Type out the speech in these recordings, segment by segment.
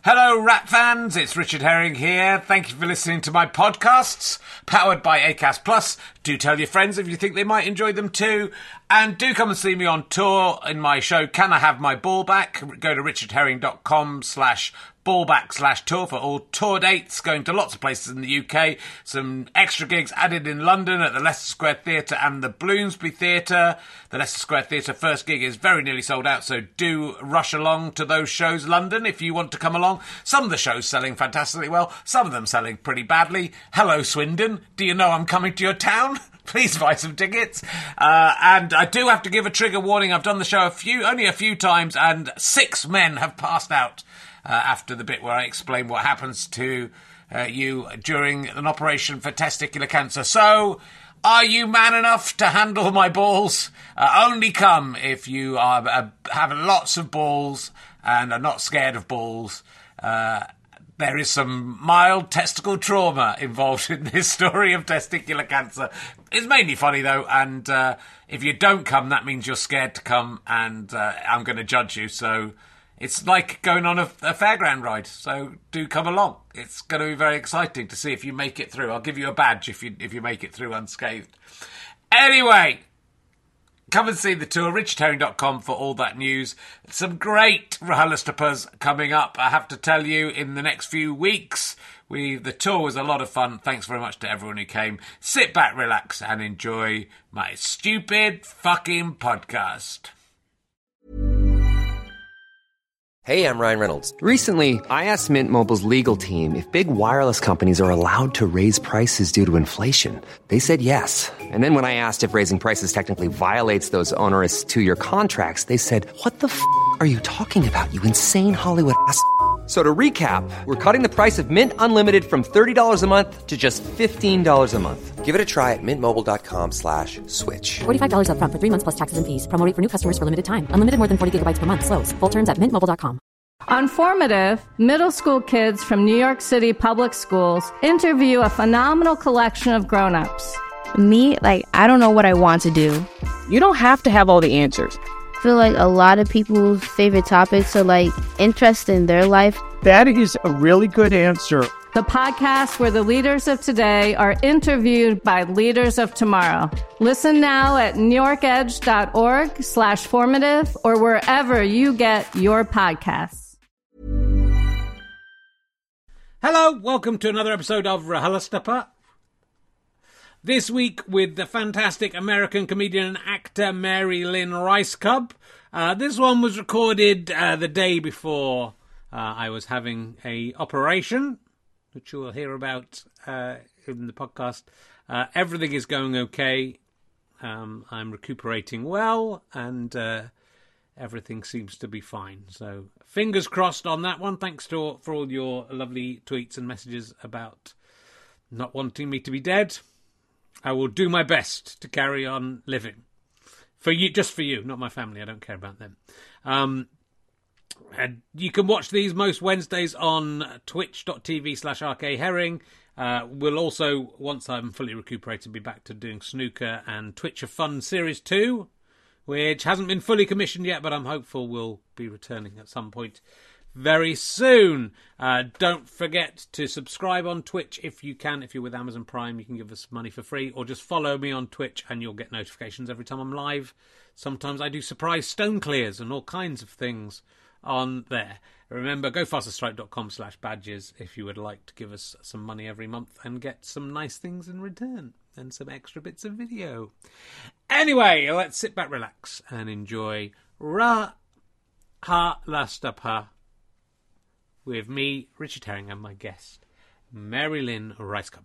Hello, Rat fans. It's Richard Herring here. Thank you for listening to my podcasts, powered by Acast Plus. Do tell your friends if you think they might enjoy them too. And do come and see me on tour in my show, Can I Have My Ball Back? Go to richardherring.com/ballback/tour for all tour dates, going to lots of places in the UK. Some extra gigs added in London at the Leicester Square Theatre and the Bloomsbury Theatre. The Leicester Square Theatre first gig is very nearly sold out, so do rush along to those shows, London, if you want to come along. Some of the shows selling fantastically well, some of them selling pretty badly. Hello, Swindon. Do you know I'm coming to your town? Please buy some tickets. And I do have to give a trigger warning. I've done the show only a few times, and 6 men have passed out after the bit where I explain what happens to you during an operation for testicular cancer. So, are you man enough to handle my balls? Only come if you have lots of balls and are not scared of balls. There is some mild testicle trauma involved in this story of testicular cancer. It's mainly funny, though, and if you don't come, that means you're scared to come, and I'm going to judge you. So it's like going on a fairground ride, so do come along. It's going to be very exciting to see if you make it through. I'll give you a badge if you make it through unscathed. Anyway, come and see the tour, richardherring.com for all that news. Some great RHLSTPs coming up, I have to tell you, in the next few weeks. The tour was a lot of fun. Thanks very much to everyone who came. Sit back, relax, and enjoy my stupid fucking podcast. Hey, I'm Ryan Reynolds. Recently, I asked Mint Mobile's legal team if big wireless companies are allowed to raise prices due to inflation. They said yes. And then when I asked if raising prices technically violates those onerous 2-year contracts, they said, "What the f*** are you talking about, you insane Hollywood ass?" So to recap, we're cutting the price of Mint Unlimited from $30 a month to just $15 a month. Give it a try at mintmobile.com/switch. $45 up front for 3 months plus taxes and fees. Promo rate for new customers for limited time. Unlimited more than 40 gigabytes per month. Slows full terms at mintmobile.com. On Formative, middle school kids from New York City public schools interview a phenomenal collection of grown-ups. Me, I don't know what I want to do. You don't have to have all the answers. I feel like a lot of people's favorite topics are interest in their life. That is a really good answer. The podcast where the leaders of today are interviewed by leaders of tomorrow. Listen now at newyorkedge.org/formative or wherever you get your podcasts. Hello, welcome to another episode of RHLSTP. This week with the fantastic American comedian and actor Mary Lynn Rajskub. This one was recorded the day before I was having a operation, which you will hear about in the podcast. Everything is going okay. I'm recuperating well, and everything seems to be fine. So fingers crossed on that one. Thanks for all your lovely tweets and messages about not wanting me to be dead. I will do my best to carry on living. For you, just for you, not my family. I don't care about them. And you can watch these most Wednesdays on twitch.tv/RKHerring. We'll also, once I'm fully recuperated, be back to doing snooker and Twitch of Fun Series 2, which hasn't been fully commissioned yet, but I'm hopeful we'll be returning at some point very soon. Don't forget to subscribe on Twitch if you can. If you're with Amazon Prime, you can give us money for free, or just follow me on Twitch and you'll get notifications every time I'm live. Sometimes I do surprise stone clears and all kinds of things on there. Remember, gofasterstripe.com/badges if you would like to give us some money every month and get some nice things in return and some extra bits of video. Anyway, let's sit back, relax, and enjoy RHLSTP with me, Richard Herring, and my guest, Mary Lynn Rajskub.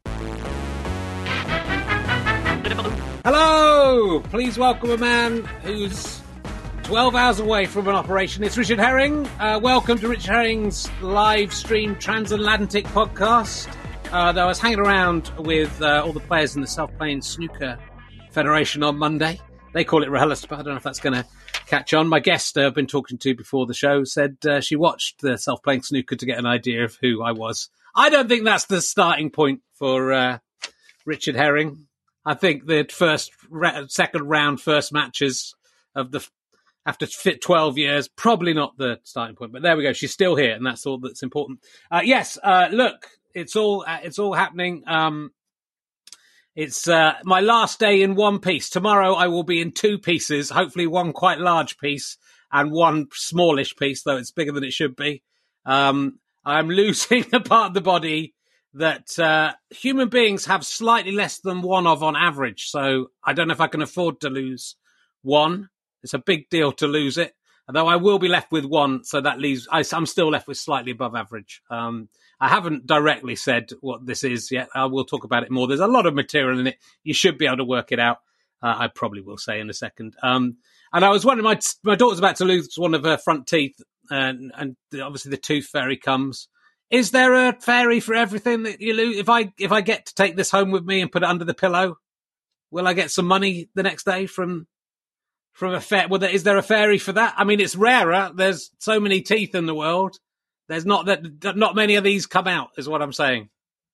Hello! Please welcome a man who's 12 hours away from an operation. It's Richard Herring. Welcome to Richard Herring's live stream transatlantic podcast. I was hanging around with all the players in the Self-Playing Snooker Federation on Monday. They call it RHLSTP. I don't know if that's going to catch on. My guest I've been talking to before the show said she watched the Self-Playing Snooker to get an idea of who I was. I don't think that's the starting point for Richard Herring. I think the second round, first matches of the after 12 years. Probably not the starting point, but there we go. She's still here, and that's all that's important. Yes, look, it's all happening. It's my last day in one piece. Tomorrow I will be in two pieces, hopefully one quite large piece and one smallish piece, though it's bigger than it should be. I'm losing a part of the body that human beings have slightly less than one of on average. So I don't know if I can afford to lose one. It's a big deal to lose it, although I will be left with one. So that leaves, I'm still left with slightly above average. I haven't directly said what this is yet. I will talk about it more. There's a lot of material in it. You should be able to work it out. I probably will say in a second. And I was wondering, my daughter's about to lose one of her front teeth, and obviously the tooth fairy comes. Is there a fairy for everything that you lose? If I get to take this home with me and put it under the pillow, will I get some money the next day from a fair? Well, is there a fairy for that? I mean, it's rarer. There's so many teeth in the world. There's not many of these come out, is what I'm saying.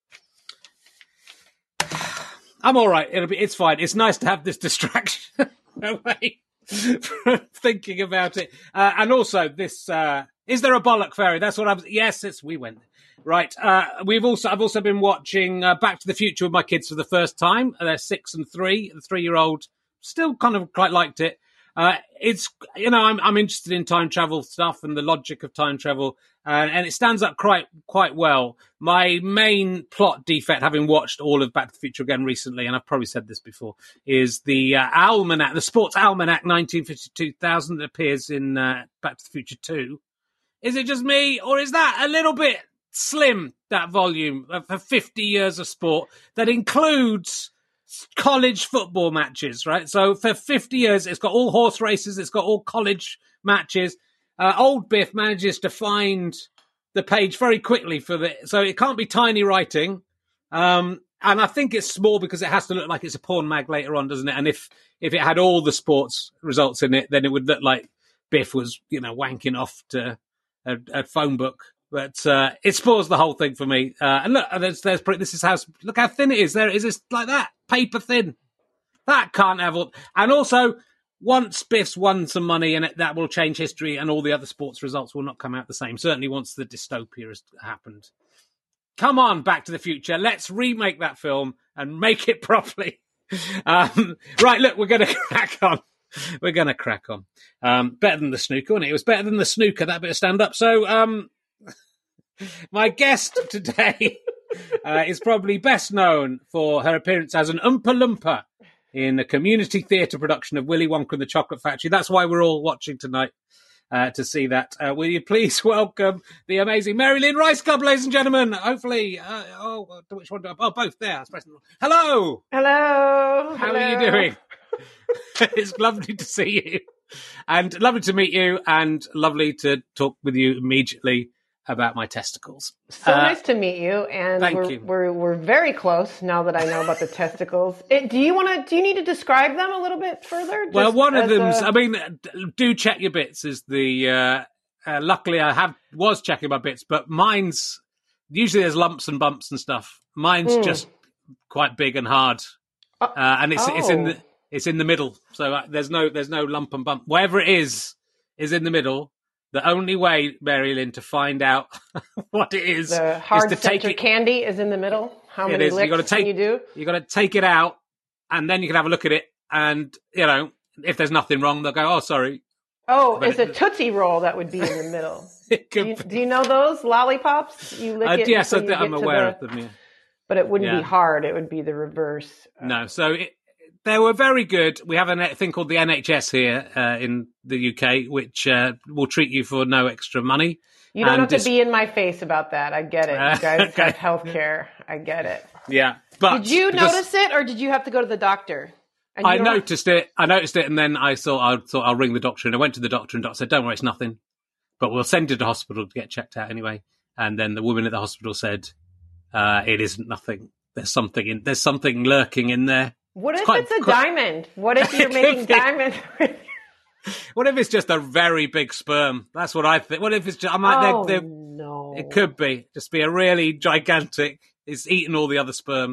I'm all right. It's fine. It's nice to have this distraction away from thinking about it. And also, this is there a bollock fairy? That's what Yes, we went right. I've also been watching Back to the Future with my kids for the first time. They're 6 and 3. The 3-year-old still kind of quite liked it. It's I'm interested in time travel stuff and the logic of time travel, and it stands up quite well. My main plot defect, having watched all of Back to the Future again recently, and I've probably said this before, is the almanac, the sports almanac 1952,000 that appears in Back to the Future 2. Is it just me, or is that a little bit slim, that volume for 50 years of sport that includes college football matches, right? So for 50 years, it's got all horse races, it's got all college matches. Old Biff manages to find the page very quickly so it can't be tiny writing. And I think it's small because it has to look like it's a porn mag later on, doesn't it? And if it had all the sports results in it, then it would look like Biff was, wanking off to a phone book. But it spoils the whole thing for me. And look, look how thin it is. There is this like that, paper thin. That can't have all. And also, once Biff's won some money, and that will change history, and all the other sports results will not come out the same. Certainly, once the dystopia has happened. Come on, Back to the Future. Let's remake that film and make it properly. Right, look, we're going to crack on. We're going to crack on. Better than the snooker, wasn't it? It was better than the snooker, that bit of stand-up. So, my guest today is probably best known for her appearance as an Oompa Loompa in a community theatre production of Willy Wonka and the Chocolate Factory. That's why we're all watching tonight, to see that. Will you please welcome the amazing Mary Lynn Rice Club, ladies and gentlemen? Hopefully, which one? Both there. Hello. Hello. How are you doing? It's lovely to see you, and lovely to meet you, and lovely to talk with you immediately about my testicles. So nice to meet you, and thank you. We're very close now that I know about the testicles. Do you need to describe them a little bit further? Well, one of them's, do check your bits is the, luckily I was checking my bits, but mine's, usually there's lumps and bumps and stuff. Mine's just quite big and hard. And it's in the middle. So there's no lump and bump. Wherever it is in the middle. The only way, Mary Lynn, to find out what it is, the hard is to take it. Candy is in the middle. How many licks can you do? You got to take it out, and then you can have a look at it. And if there's nothing wrong, they'll go, "Oh, sorry." Oh, it's a Tootsie Roll that would be in the middle. Do you know those lollipops? You lick it. Yes, I'm aware of them. Yeah. But it wouldn't be hard. It would be the reverse. No, so. They were very good. We have a thing called the NHS here in the UK, which will treat you for no extra money. You don't have to be in my face about that. I get it. You guys have healthcare. I get it. Yeah. But did you notice it, or did you have to go to the doctor? I noticed it, and then I thought I'll ring the doctor, and I went to the doctor, and the doctor said, "Don't worry, it's nothing, but we'll send you to the hospital to get checked out anyway." And then the woman at the hospital said, "It isn't nothing. There's something lurking in there." What if it's a diamond? What if you're making diamonds? What if it's just a very big sperm? That's what I think. What if it's just... no. It could be. Just be a really gigantic... It's eaten all the other sperm.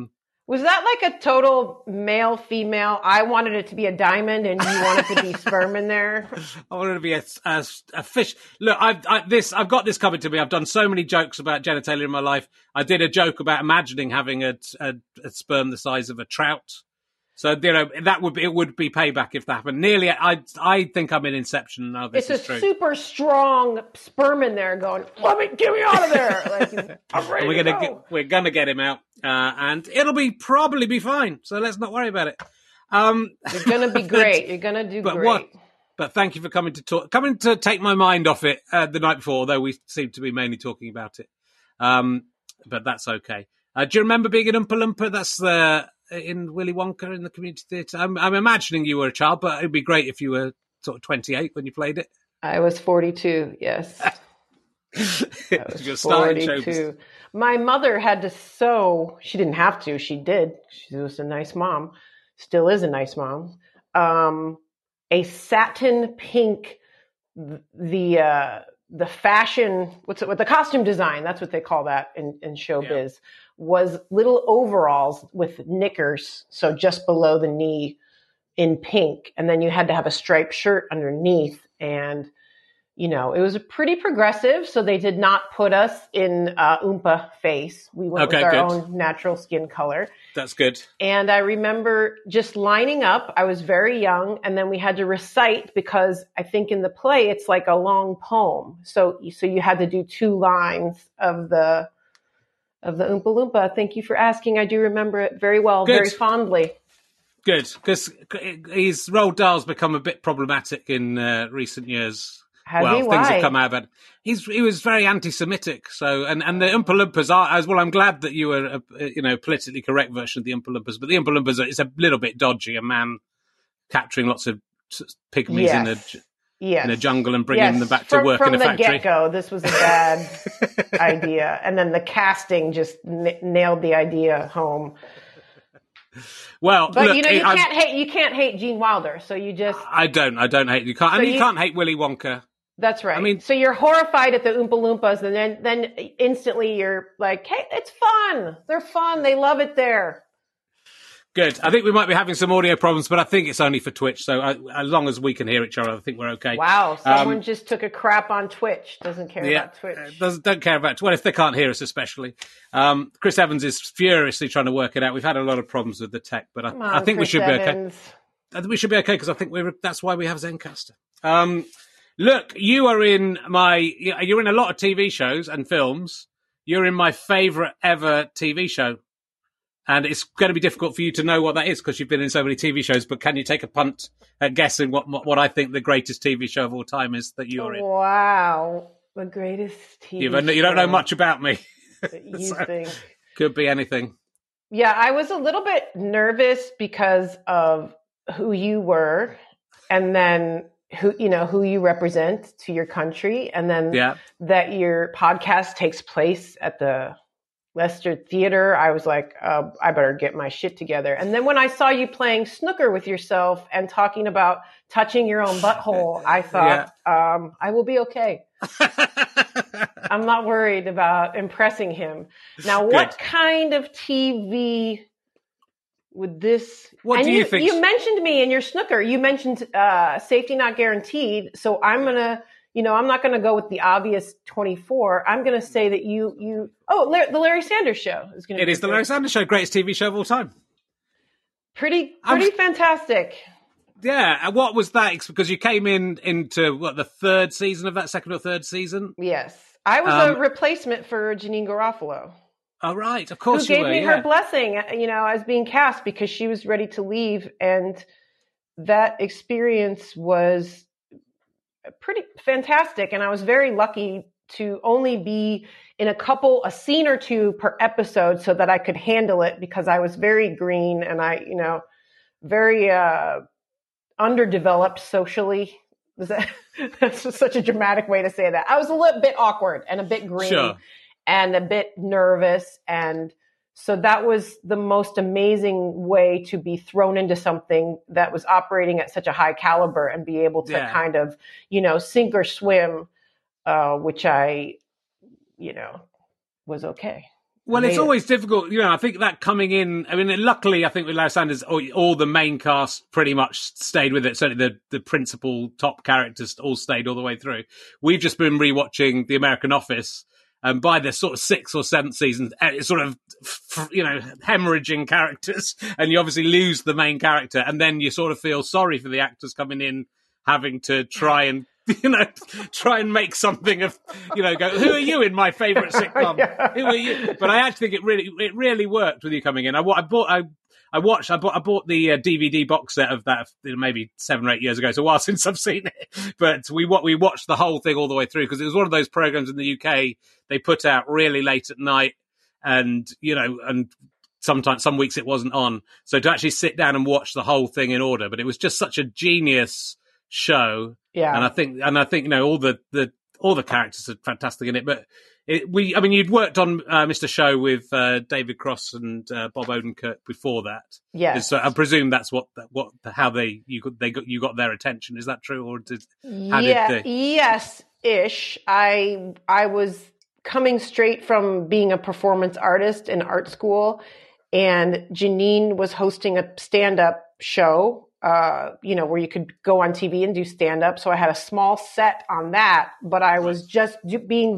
Was that like a total male, female? I wanted it to be a diamond and you wanted to be sperm in there? I wanted to be a fish. Look, I've got this coming to me. I've done so many jokes about genitalia in my life. I did a joke about imagining having a sperm the size of a trout. So, it would be payback if that happened. Nearly, I think I'm in Inception now. This is true. It's a super strong sperm in there going, get me out of there. Like, I'm ready we're gonna get him out, and it'll probably be fine. So let's not worry about it. You're gonna be great. You're gonna do great. But thank you for coming to take my mind off it the night before, although we seem to be mainly talking about it. But that's okay. Do you remember being in Oompa Loompa? That's in Willy Wonka in the community theatre. I'm imagining you were a child, but it'd be great if you were sort of 28 when you played it. I was 42, yes. I was 42. My mother had to sew. She didn't have to. She did. She was a nice mom. Still is a nice mom. A satin pink, the fashion, the costume design, that's what they call that in showbiz, was little overalls with knickers, so just below the knee in pink. And then you had to have a striped shirt underneath. And, it was pretty progressive, so they did not put us in Oompa face. We went with our own natural skin color. That's good. And I remember just lining up. I was very young, and then we had to recite because I think in the play it's like a long poem. So you had to do 2 lines of the Oompa Loompa. Thank you for asking. I do remember it very well, very fondly. Good, because his Roald Dahl's become a bit problematic in recent years. Things have come out of it. He was very anti-Semitic, so and the Oompa Loompas are as well. I'm glad that you were a politically correct version of the Oompa Loompas, but the Oompa Loompas is a little bit dodgy. A man capturing lots of pygmies in a jungle and bringing them back to work in a factory. From the get-go, this was a bad idea, and then the casting just nailed the idea home. Well, but look, you can't hate Gene Wilder, so you just I don't hate you. You can't hate Willy Wonka. That's right. I mean, so you're horrified at the Oompa Loompas, and then instantly you're like, hey, it's fun. They're fun. They love it there. Good. I think we might be having some audio problems, but I think it's only for Twitch. So as long as we can hear each other, I think we're okay. Wow. Someone just took a crap on Twitch. Doesn't care about Twitch. Don't care about Twitch. Well, if they can't hear us, especially. Chris Evans is furiously trying to work it out. We've had a lot of problems with the tech, but I think we should be okay. I think we should be okay because I think that's why we have Zencastr. Look, you're in a lot of TV shows and films. You're in my favorite ever TV show. And it's going to be difficult for you to know what that is because you've been in so many TV shows. But can you take a punt at guessing what I think the greatest TV show of all time is that you're in? Wow. The greatest TV show. You don't know much about me. You think. Could be anything. Yeah, I was a little bit nervous because of who you were and then who you represent to your country. And then that your podcast takes place at the Leicester Theater. I was like, I better get my shit together. And then when I saw you playing snooker with yourself and talking about touching your own butthole, I thought, I will be okay. I'm not worried about impressing him. Now, what kind of TV would this... What do you think? You mentioned me in your snooker. You mentioned safety not guaranteed. So I'm going to... I'm not going to go with the obvious 24. I'm going to say that the Larry Sanders Show is going to be. It is the Larry Sanders Show, greatest TV show of all time. Pretty fantastic. Yeah. And what was that? Because you came into the third season of that, second or third season? Yes. I was a replacement for Janine Garofalo. Oh, right. Of course you were. Who gave me her blessing, as being cast because she was ready to leave. And that experience was pretty fantastic, and I was very lucky to only be in a scene or two per episode so that I could handle it because I was very green and I, very underdeveloped socially. That's just such a dramatic way to say that. I was a little bit awkward and a bit green and a bit nervous, and so that was the most amazing way to be thrown into something that was operating at such a high caliber and be able to kind of, sink or swim, which I, was okay. Well, it's always difficult, I think that coming in, luckily, I think with Larry Sanders, all the main cast pretty much stayed with it. Certainly the principal top characters all stayed all the way through. We've just been rewatching The American Office, and by the sort of 6th or 7th season, it's sort of, hemorrhaging characters, and you obviously lose the main character, and then you sort of feel sorry for the actors coming in, having to try and make something of, go, who are you in my favourite sitcom? Yeah. Who are you? But I actually think it really worked with you coming in. I bought the DVD box set of that maybe 7 or 8 years ago. It's a while since I've seen it, but we watched the whole thing all the way through because it was one of those programs in the UK they put out really late at night, and and sometimes some weeks it wasn't on. So to actually sit down and watch the whole thing in order, but it was just such a genius show. Yeah, and I think all the characters are fantastic in it. But you'd worked on Mr. Show with David Cross and Bob Odenkirk before that. Yeah, so I presume that's how you got their attention. Is that true, or yes, ish. I was coming straight from being a performance artist in art school, and Janine was hosting a stand-up show. Where you could go on TV and do stand-up. So I had a small set on that, but I was just being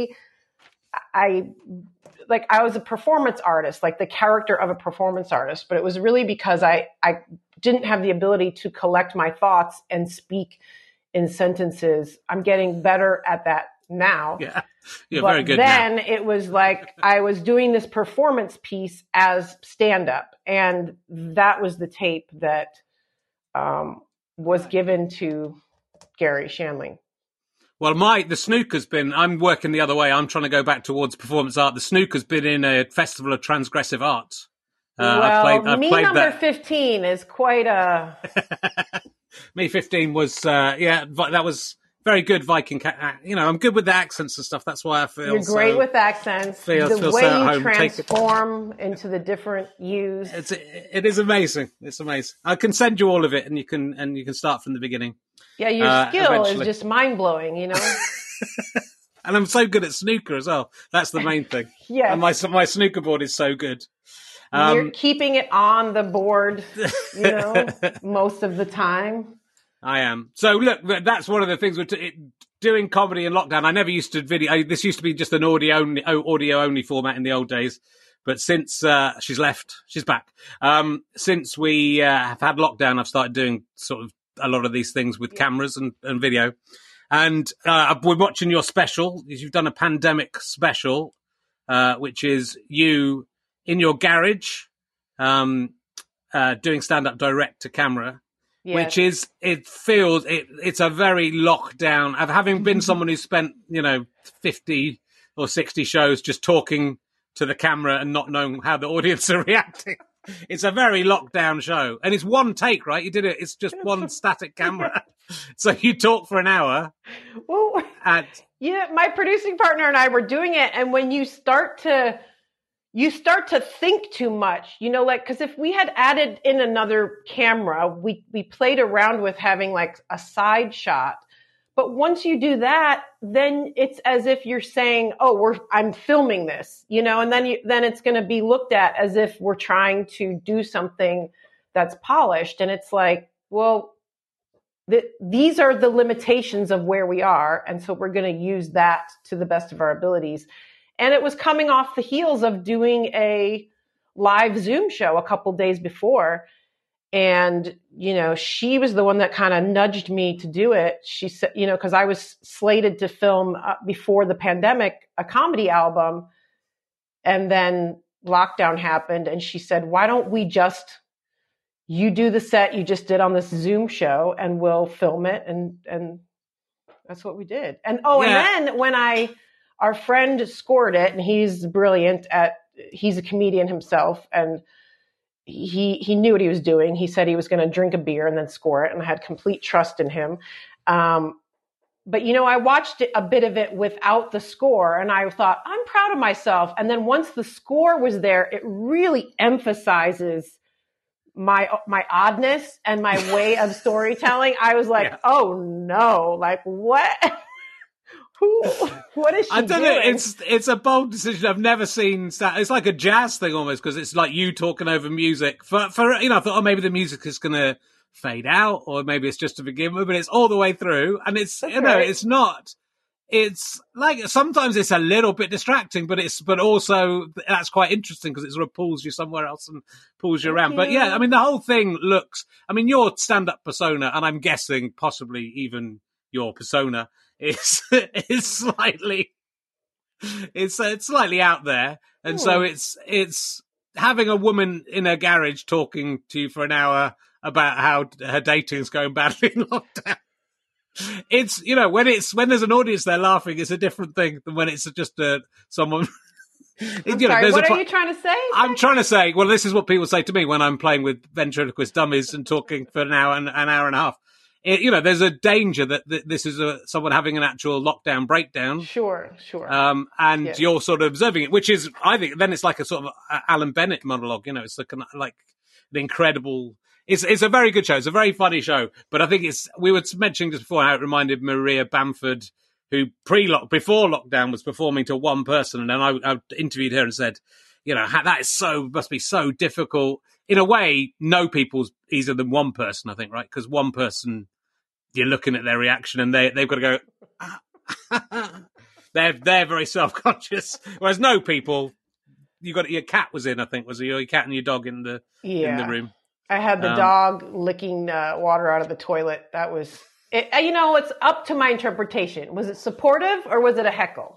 I was a performance artist, like the character of a performance artist, but it was really because I didn't have the ability to collect my thoughts and speak in sentences. I'm getting better at that now. Yeah, you're very good then now. It was like I was doing this performance piece as stand-up, and that was the tape that was given to Gary Shandling. Well, the snooker's been, I'm working the other way. I'm trying to go back towards performance art. The snooker's been in a festival of transgressive art. I've played number that. 15 is quite a... Me 15 was, that was very good Viking. I'm good with the accents and stuff. That's why I feel You're great with accents. The way you home. transform into the different U's. It is amazing. It's amazing. I can send you all of it, and you can start from the beginning. Yeah, your skill is just mind blowing. And I'm so good at snooker as well. That's the main thing. Yes. And my snooker board is so good. You're keeping it on the board, most of the time. I am. So look, that's one of the things with doing comedy in lockdown. I never used to video. This used to be just an audio only format in the old days. But since she's left, she's back. Since we have had lockdown, I've started doing sort of a lot of these things with cameras and video. And we're watching your special. You've done a pandemic special, which is you in your garage doing stand-up direct to camera. Yes. Which is, it's a very lockdown. Having been someone who's spent, 50 or 60 shows just talking to the camera and not knowing how the audience are reacting. It's a very lockdown show. And it's one take, right? You did it. It's just one static camera. So you talk for an hour. Well, my producing partner and I were doing it. And when you start to think too much, because if we had added in another camera, we played around with having like a side shot. But once you do that, then it's as if you're saying, I'm filming this, and then it's going to be looked at as if we're trying to do something that's polished. And it's like, well, these are the limitations of where we are. And so we're going to use that to the best of our abilities. And it was coming off the heels of doing a live Zoom show a couple days before. And, she was the one that kind of nudged me to do it. She said, because I was slated to film before the pandemic, a comedy album. And then lockdown happened. And she said, why don't we you do the set you just did on this Zoom show and we'll film it. And that's what we did. And and then when our friend scored it, and he's brilliant he's a comedian himself, and he knew what he was doing. He said he was going to drink a beer and then score it, and I had complete trust in him. But, I watched a bit of it without the score, and I thought, I'm proud of myself. And then once the score was there, it really emphasizes my oddness and my way of storytelling. I was like, oh no, like what? What is she I don't doing? know. It's a bold decision. I've never seen. It's like a jazz thing almost, because it's like you talking over music. For I thought, oh, maybe the music is going to fade out, or maybe it's just to begin with, but it's all the way through, and it's it's not. It's like sometimes it's a little bit distracting, but also that's quite interesting because it sort of pulls you somewhere else and pulls you around. But yeah, I mean, the whole thing looks. I mean, your stand-up persona, and I'm guessing possibly even your persona is slightly. It's slightly out there, and so it's having a woman in a garage talking to you for an hour about how her dating's going badly in lockdown. It's when there's an audience there laughing, it's a different thing than when it's just someone. Sorry, what are you trying to say? I'm trying to say, well, this is what people say to me when I'm playing with ventriloquist dummies and talking for an hour and a half. There's a danger that this is someone having an actual lockdown breakdown. Sure. And you're sort of observing it, which is, I think, then it's like a sort of Alan Bennett monologue. It's like an incredible. It's a very good show. It's a very funny show. But I think we were mentioning just before how it reminded Maria Bamford, who before lockdown was performing to one person. And then I interviewed her and said, that must be so difficult. In a way, no people's easier than one person, I think, right? Because one person, you're looking at their reaction and they've got to go, they're very self-conscious. Whereas no people, your cat was in, I think, was your cat and your dog in the room. I had the dog licking water out of the toilet. That was it. It's up to my interpretation. Was it supportive or was it a heckle?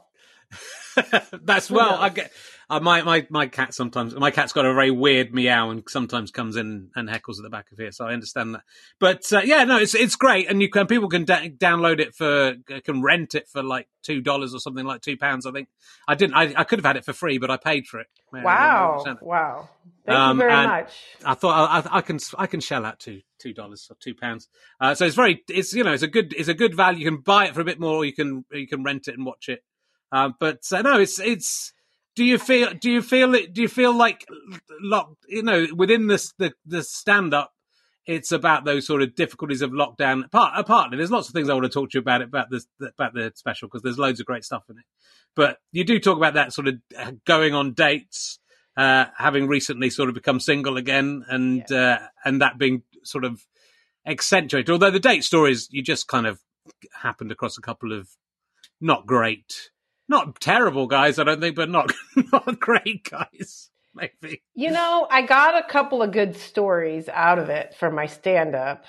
I get. My cat sometimes. My cat's got a very weird meow and sometimes comes in and heckles at the back of here. So I understand that. But it's great, and people can download it can rent it for like $2 or something, like £2. I think I didn't. I could have had it for free, but I paid for it. Wow! Thank you very much. I thought I can shell out $2 or £2. So it's a good value. You can buy it for a bit more, or you can rent it and watch it. It's. Do you feel like within the stand up, it's about those sort of difficulties of lockdown? Partly, there's lots of things I want to talk to you about the special, because there's loads of great stuff in it. But you do talk about that sort of going on dates, having recently sort of become single again, and that being sort of accentuated. Although the date stories, you just kind of happened across a couple of not terrible guys, I don't think, but not great guys, maybe. I got a couple of good stories out of it for my stand-up.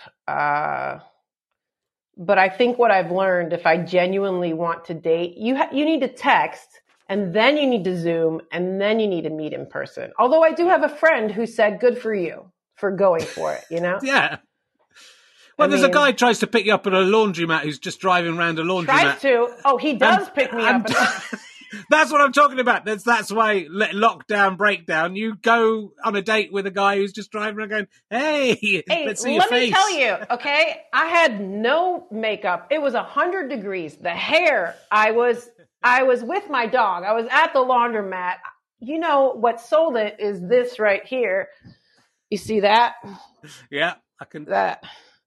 But I think what I've learned, if I genuinely want to date, you need to text, and then you need to Zoom, and then you need to meet in person. Although I do have a friend who said, good for you for going for it, Yeah. Well, there's a guy who tries to pick you up at a laundromat who's just driving around a laundromat. Tries to. Oh, he does pick me up. That's what I'm talking about. That's why lockdown breakdown. You go on a date with a guy who's just driving around going, hey, let's see your face. Let me tell you, okay? I had no makeup. It was 100 degrees. The hair, I was with my dog. I was at the laundromat. What sold it is this right here. You see that? Yeah, I can. That.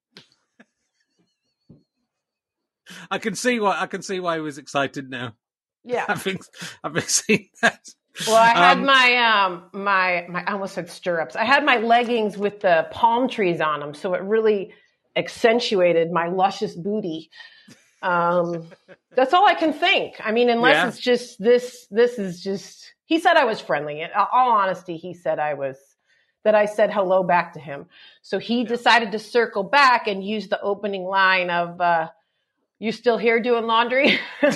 I can see why he was excited now. Yeah, having seen that. Well, I had my I almost said stirrups. I had my leggings with the palm trees on them, so it really accentuated my luscious booty. That's all I can think. I mean, unless it's just this is just. He said I was friendly. In all honesty, he said that I said hello back to him. So he decided to circle back and use the opening line of. You still here doing laundry?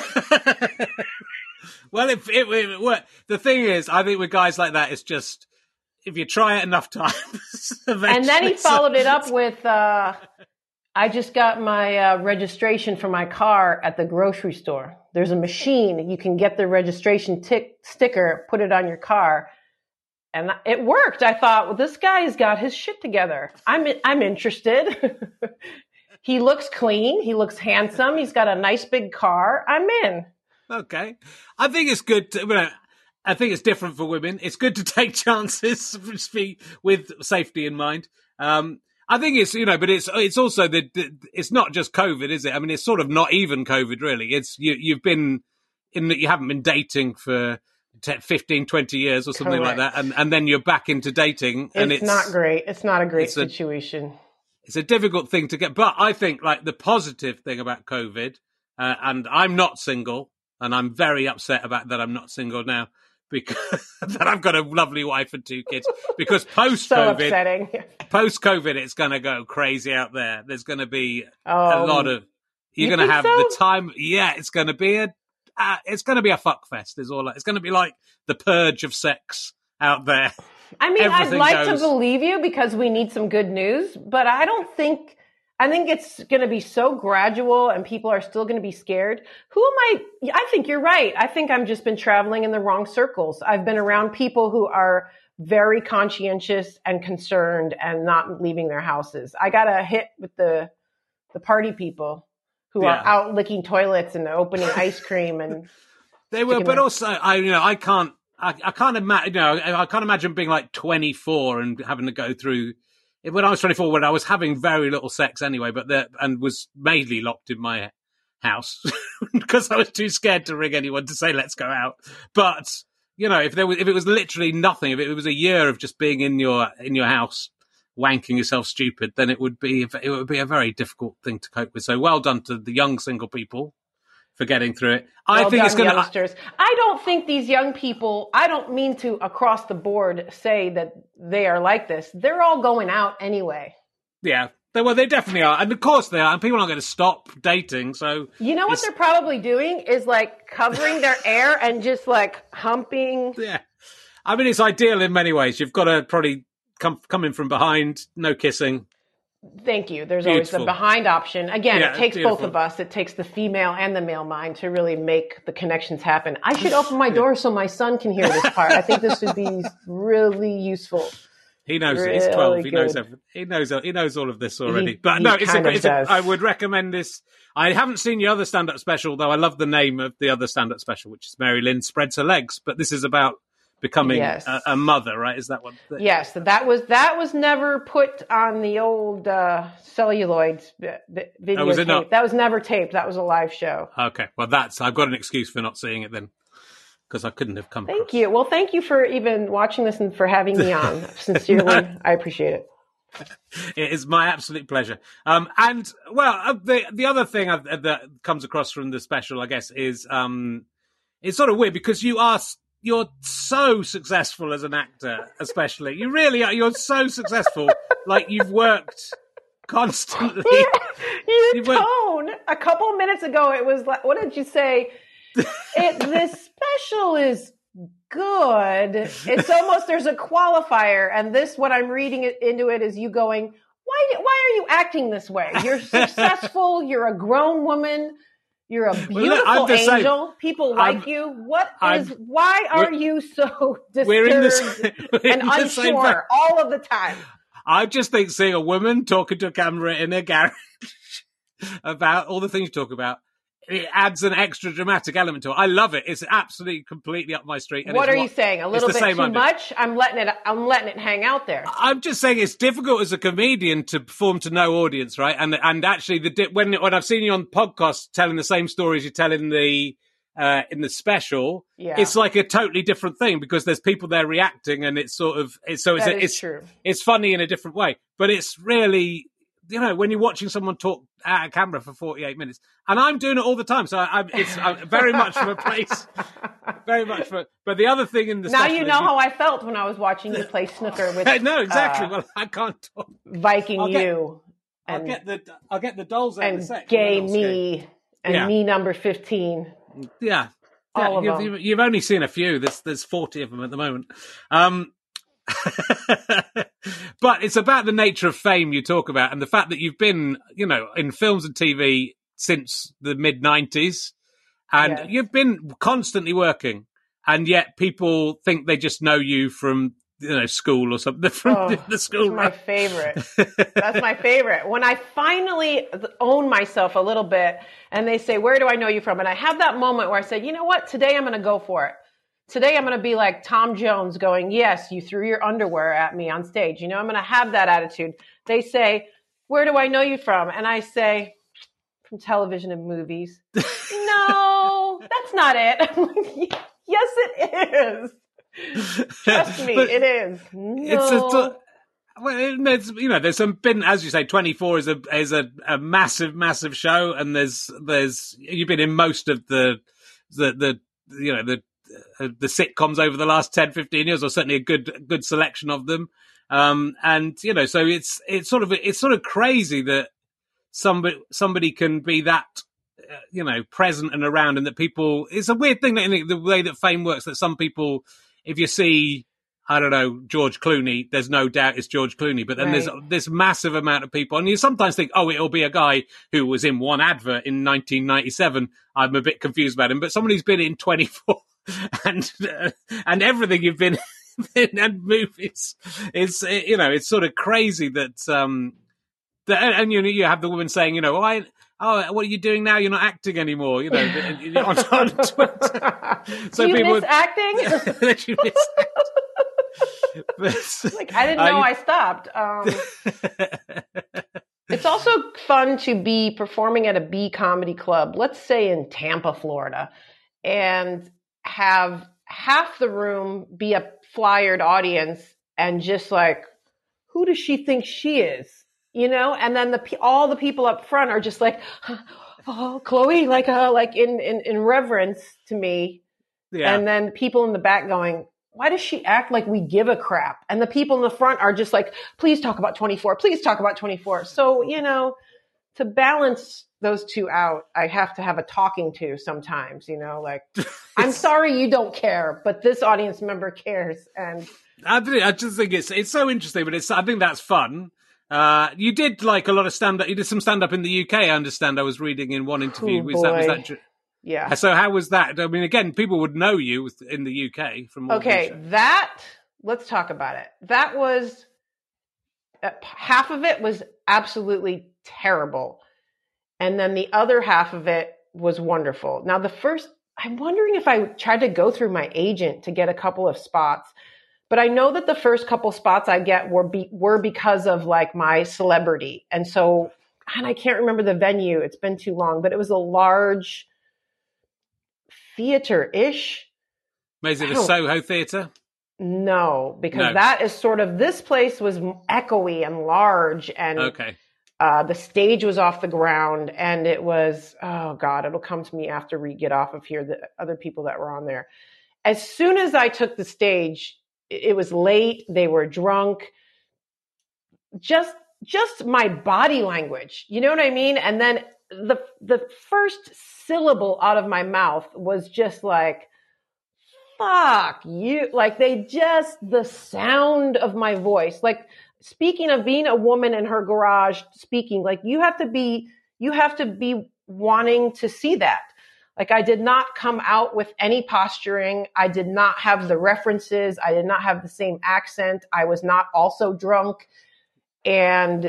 Well, the thing is, I think with guys like that, it's just if you try it enough times. And then he followed it up with, I just got my registration for my car at the grocery store. There's a machine. You can get the registration sticker, put it on your car. And it worked. I thought, well, this guy's got his shit together. I'm interested. He looks clean. He looks handsome. He's got a nice big car. I'm in. Okay. I think it's good. I think it's different for women. It's good to take chances with safety in mind. I think it's, but it's also it's not just COVID, is it? I mean, it's sort of not even COVID, really. It's you haven't been dating for 15, 20 years or something like that. And then you're back into dating. And it's not great. It's not a great situation. It's a difficult thing to get. But I think like the positive thing about COVID, and I'm not single, and I'm very upset about that I'm not single now, because that I've got a lovely wife and 2 kids. Because post-COVID, it's going to go crazy out there. There's going to be a lot of. You're going to have the time. Yeah, it's going to be a fuck fest. It's going to be like the purge of sex out there. I mean, everything I'd like to believe you because we need some good news, but I think it's going to be so gradual and people are still going to be scared. I think you're right. I think I've just been traveling in the wrong circles. I've been around people who are very conscientious and concerned and not leaving their houses. I got a hit with the party people who are out licking toilets and opening ice cream, and they were. But also, I can't imagine being like 24 and having to go through. When I was 24, when I was having very little sex anyway, and was mainly locked in my house because I was too scared to ring anyone to say let's go out. But if it was literally nothing, if it was a year of just being in your house wanking yourself stupid, then it would be a very difficult thing to cope with. So well done to the young single people for getting through it. I think it's going to. Youngsters. I don't think these young people. I don't mean to across the board say that they are like this. They're all going out anyway. Yeah, they definitely are, and of course they are. And people aren't going to stop dating. So you know what they're probably doing is like covering their air and just like humping. Yeah, I mean it's ideal in many ways. You've got to probably come in from behind, no kissing. Thank you. There's always the behind option. Again, it takes both of us. It takes the female and the male mind to really make the connections happen. I should open my door so my son can hear this part. I think this would be really useful. He knows it. He's 12. He knows everything. He knows all of this already. But no, I would recommend this. I haven't seen your other stand-up special, though I love the name of the other stand-up special, which is Mary Lynn Spreads Her Legs. But this is about becoming a mother, right? Is that what? Yes, that was never put on the old celluloid video tape. Not? That was never taped. That was a live show. Okay, well I've got an excuse for not seeing it then, because I couldn't have come. Thank you. Well, thank you for even watching this and for having me on. Sincerely, I appreciate it. It is my absolute pleasure. And the other thing that comes across from the special, I guess, is it's sort of weird because you're so successful as an actor, especially. You really are. You're so successful. Like, you've worked constantly. Your tone. A couple of minutes ago, it was like, what did you say? This special is good. It's almost, there's a qualifier. And this, what I'm reading into it is you going, why are you acting this way? You're successful. You're a grown woman. You're a beautiful angel. People like you. Why are you so disturbed and unsure all of the time? I just think seeing a woman talking to a camera in a garage about all the things you talk about, it adds an extra dramatic element to it. I love it. It's absolutely, completely up my street. And what are you saying? A little bit too much? I'm letting it hang out there. I'm just saying it's difficult as a comedian to perform to no audience, right? And actually, when I've seen you on podcasts telling the same stories you tell in the special, it's like a totally different thing because there's people there reacting, and it's sort of it's true. It's funny in a different way, but it's really. When you're watching someone talk at a camera for 48 minutes, and I'm doing it all the time, so it's very much from a place, very much for. But the other thing in the now you know how I felt when I was watching you play snooker with. No, exactly. Well, I can't talk. Viking I'll get the dolls out and in a sec. Gay me and me number 15. Yeah, all of them. You've only seen a few. There's 40 of them at the moment. But it's about the nature of fame you talk about, and the fact that you've been, in films and TV since the mid-90s, and you've been constantly working, and yet people think they just know you from school or something. From the school. That's my favorite. That's my favorite. When I finally own myself a little bit, and they say, "Where do I know you from?" and I have that moment where I say, "You know what? Today I'm going to go for it." Today I'm going to be like Tom Jones going, yes, you threw your underwear at me on stage. You know, I'm going to have that attitude. They say, where do I know you from? And I say, from television and movies. No, that's not it. I'm like, yes, it is. Trust me, it is. No. Well, there's some been, as you say, 24 is a massive show, and there's you've been in most of the sitcoms over the last 10, 15 years, or certainly a good selection of them. And so it's sort of crazy that somebody can be that present and around, and that people. It's a weird thing that the way that fame works, that some people, if you see, I don't know, George Clooney, there's no doubt it's George Clooney. But then there's this massive amount of people. And you sometimes think, oh, it'll be a guy who was in one advert in 1997. I'm a bit confused about him. But somebody who's been in 24 and everything you've been in and movies, it's sort of crazy that, and you have the woman saying, what are you doing now? You're not acting anymore, on Twitter. So do you miss acting? That you miss acting. Like, I didn't know I stopped. It's also fun to be performing at a B comedy club, let's say in Tampa, Florida, and have half the room be a flyered audience and just like, who does she think she is? And then all the people up front are just like, oh, Chloe, like in reverence to me. Yeah. And then people in the back going, why does she act like we give a crap? And the people in the front are just like, please talk about 24. Please talk about 24. So, to balance those two out, I have to have a talking to sometimes, like, I'm sorry you don't care, but this audience member cares. And I just think it's so interesting, but I think that's fun. You did like a lot of stand-up. You did some stand-up in the UK, I understand. I was reading in one interview. Oh, was that yeah. So how was that? I mean, again, people would know you in the UK from all let's talk about it. That was, half of it was absolutely terrible. And then the other half of it was wonderful. Now I'm wondering if I tried to go through my agent to get a couple of spots, but I know that the first couple spots I get were because of like my celebrity. And I can't remember the venue. It's been too long, but it was a large theater-ish. Is it the Soho Theatre? No, because that is sort of, this place was echoey and large, and the stage was off the ground, and it was, oh God, it'll come to me after we get off of here, the other people that were on there. As soon as I took the stage, it was late, they were drunk, just my body language, you know what I mean? And then the first syllable out of my mouth was just like, fuck you. Like the sound of my voice, like speaking of being a woman in her garage speaking, like you have to be wanting to see that. Like I did not come out with any posturing. I did not have the references. I did not have the same accent. I was not also drunk. And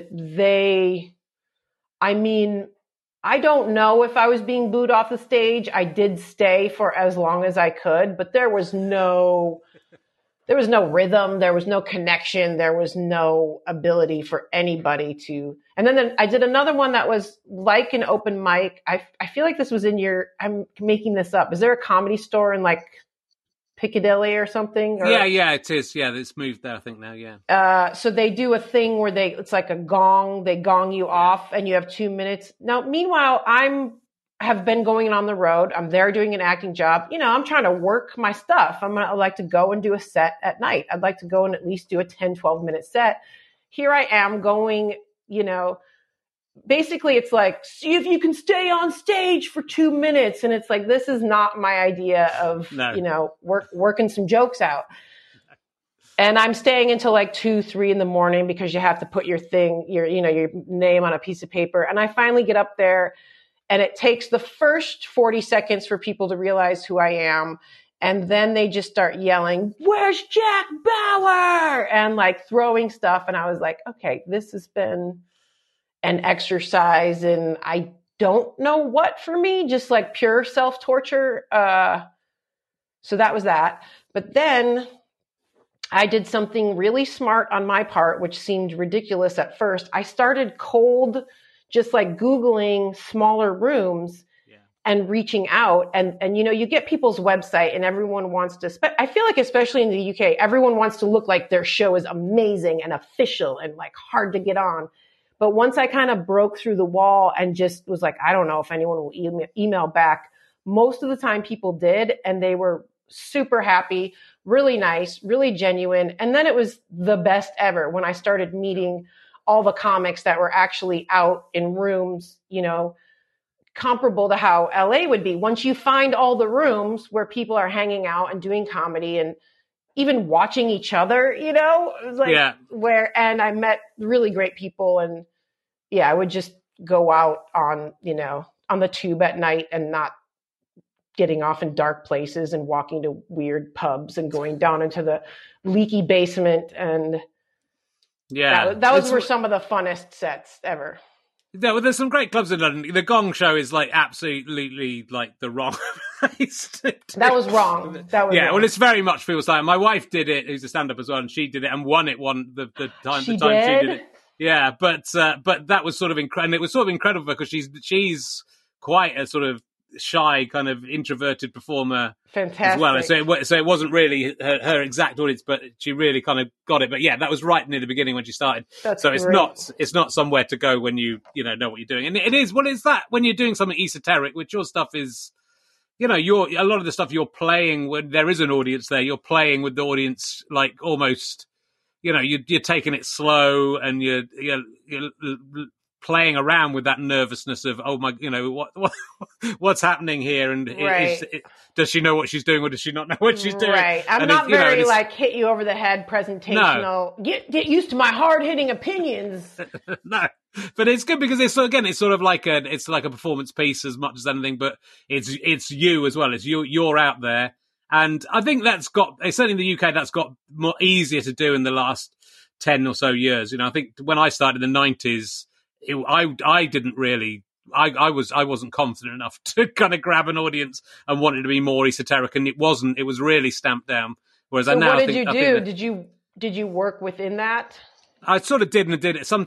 I don't know if I was being booed off the stage. I did stay for as long as I could, but there was no rhythm. There was no connection. There was no ability for anybody to. And then I did another one that was like an open mic. I feel like this was I'm making this up. Is there a Comedy Store in like Piccadilly or something? Or? Yeah, it is. Yeah, it's moved there, I think now. Yeah. So they do a thing where it's like a gong. They gong you off, and you have 2 minutes. Now, meanwhile, have been going on the road. I'm there doing an acting job. I'm trying to work my stuff. I like to go and do a set at night. I'd like to go and at least do a 10, 12 minute set. Here I am going. Basically it's like, see if you can stay on stage for 2 minutes. And it's like, this is not my idea of, working some jokes out. And I'm staying until like 2, 3 in the morning because you have to put your name on a piece of paper. And I finally get up there, and it takes the first 40 seconds for people to realize who I am. And then they just start yelling, "Where's Jack Bauer?" And like throwing stuff. And I was like, okay, this has been an exercise in I don't know what for me, just like pure self-torture. So that was that. But then I did something really smart on my part, which seemed ridiculous at first. I started cold, just like Googling smaller rooms and reaching out. And, you know, you get people's website and everyone wants to, I feel like especially in the UK, everyone wants to look like their show is amazing and official and like hard to get on. But once I kind of broke through the wall and just was like, I don't know if anyone will email back. Most of the time people did, and they were super happy, really nice, really genuine. And then it was the best ever when I started meeting all the comics that were actually out in rooms, you know, comparable to how LA would be. Once you find all the rooms where people are hanging out and doing comedy and even watching each other, you know, it was like and I met really great people. And I would just go out on, you know, on the tube at night and not getting off in dark places and walking to weird pubs and going down into the leaky basement. And those were some of the funnest sets ever. Yeah, well, there's some great clubs in London. The Gong Show is like absolutely like the wrong place to do. That was wrong. Wrong. Well, it's very much feels like my wife did it, who's a stand-up as well, and she did it and won it the time she did it. Yeah, but that was sort of incredible. And it was sort of incredible because she's quite a sort of shy kind of introverted performer. Fantastic. As well. So it wasn't really her exact audience, but she really kind of got it. But yeah, that was right near the beginning when she started. That's so great. It's not somewhere to go when you know what you're doing. And it is, what is that when you're doing something esoteric, which your stuff is, you know, a lot of the stuff you're playing when there is an audience there, you're playing with the audience like almost, you know, you're taking it slow and you're playing around with that nervousness of, oh my, you know, what's happening here, and does she know what she's doing or does she not know what she's doing? Right. I'm not very like hit you over the head presentational. No. Get used to my hard hitting opinions. No, but it's good because it's sort of like a performance piece as much as anything, but it's you as well. It's you're out there, and I think certainly in the UK that's got more easier to do in the last 10 or so years. You know, I think when I started in the 90s. I didn't really. I wasn't confident enough to kind of grab an audience and want it to be more esoteric, and it wasn't. It was really stamped down. Whereas so I now what did you do? Did you work within that? I sort of did and did it.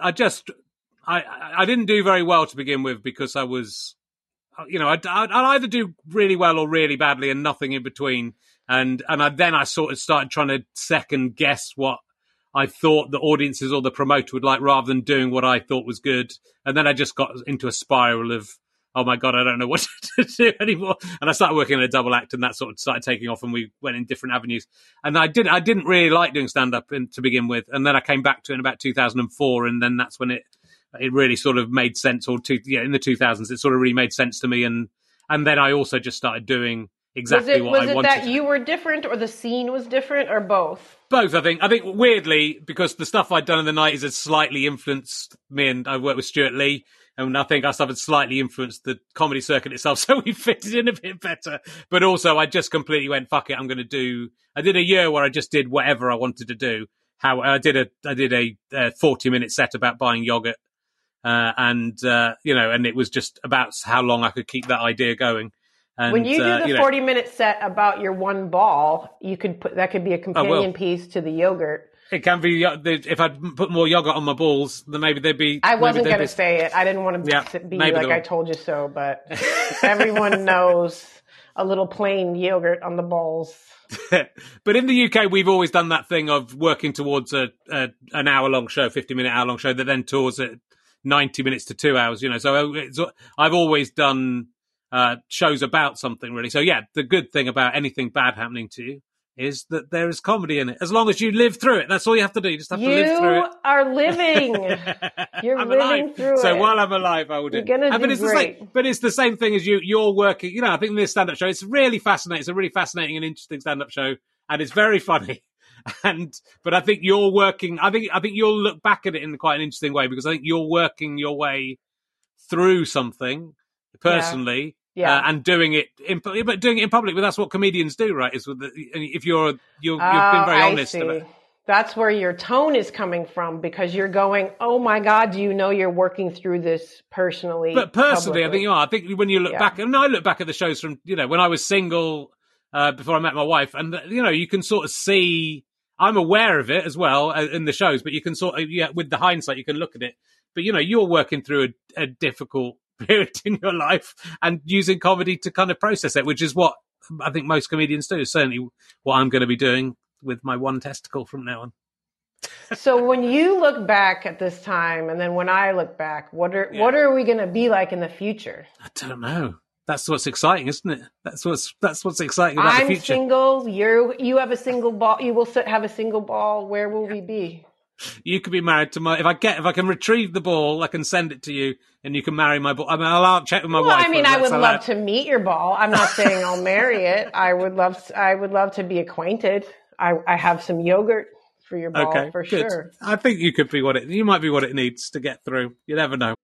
I didn't do very well to begin with because I was, you know, I'd either do really well or really badly and nothing in between. And I sort of started trying to second guess what I thought the audiences or the promoter would like rather than doing what I thought was good. And then I just got into a spiral of, oh my God, I don't know what to do anymore. And I started working in a double act and that sort of started taking off and we went in different avenues. And I didn't really like doing stand-up to begin with. And then I came back to it in about 2004. And then that's when it really sort of made sense, in the 2000s, it sort of really made sense to me. And then I also just started doing exactly what I wanted. Was it that you were different or the scene was different or both? Both, I think. I think weirdly, because the stuff I'd done in the 90s had slightly influenced me, and I worked with Stuart Lee, and I think our stuff had slightly influenced the comedy circuit itself, so we fitted in a bit better. But also, I just completely went, fuck it, I did a year where I just did whatever I wanted to do. I did a 40-minute set about buying yogurt, and it was just about how long I could keep that idea going. And, when you do the 40-minute set about your one ball, that could be a companion piece to the yogurt. It can be. If I'd put more yogurt on my balls, then maybe they'd be. I wasn't going to say it. I didn't want to be like I told you so, but everyone knows a little plain yogurt on the balls. But in the UK, we've always done that thing of working towards an hour-long show, 50-minute hour-long show that then tours at 90 minutes to 2 hours. You know, so I've always done shows about something, really. So yeah, the good thing about anything bad happening to you is that there is comedy in it. As long as you live through it, that's all you have to do. You just have to live through it. You are living. You're I'm living alive. through so it. while I'm alive, I will do. You're gonna do great. But it's the same thing as you're working. You know, I think this stand-up show, it's really fascinating. It's a really fascinating and interesting stand-up show, and it's very funny. But I think you're working. I think you'll look back at it in quite an interesting way because I think you're working your way through something personally. Yeah. And doing it in public, but that's what comedians do, right? Is if you've been very honest about it. That's where your tone is coming from because you're going, oh my God, do you know you're working through this personally? But personally, publicly. I think when you look back, and I look back at the shows from, when I was single before I met my wife. And, you can sort of see, I'm aware of it as well in the shows, but you can sort of, with the hindsight, you can look at it. But, you're working through a difficult period in your life and using comedy to kind of process it, which is what I think most comedians do. Certainly what I'm going to be doing with my one testicle from now on. So when you look back at this time, and then when I look back, what are we going to be like in the future? I don't know. That's what's exciting, isn't it? That's what's exciting about the future. I'm single. You have a single ball. You will have a single ball. Where will we be? You could be married to my. If I can retrieve the ball, I can send it to you, and you can marry my ball. I mean, I'll check with my wife. I mean, I would love to meet your ball. I'm not saying I'll marry it. I would love to be acquainted. I have some yogurt for your ball for good. Sure. I think you could be you might be what it needs to get through. You never know.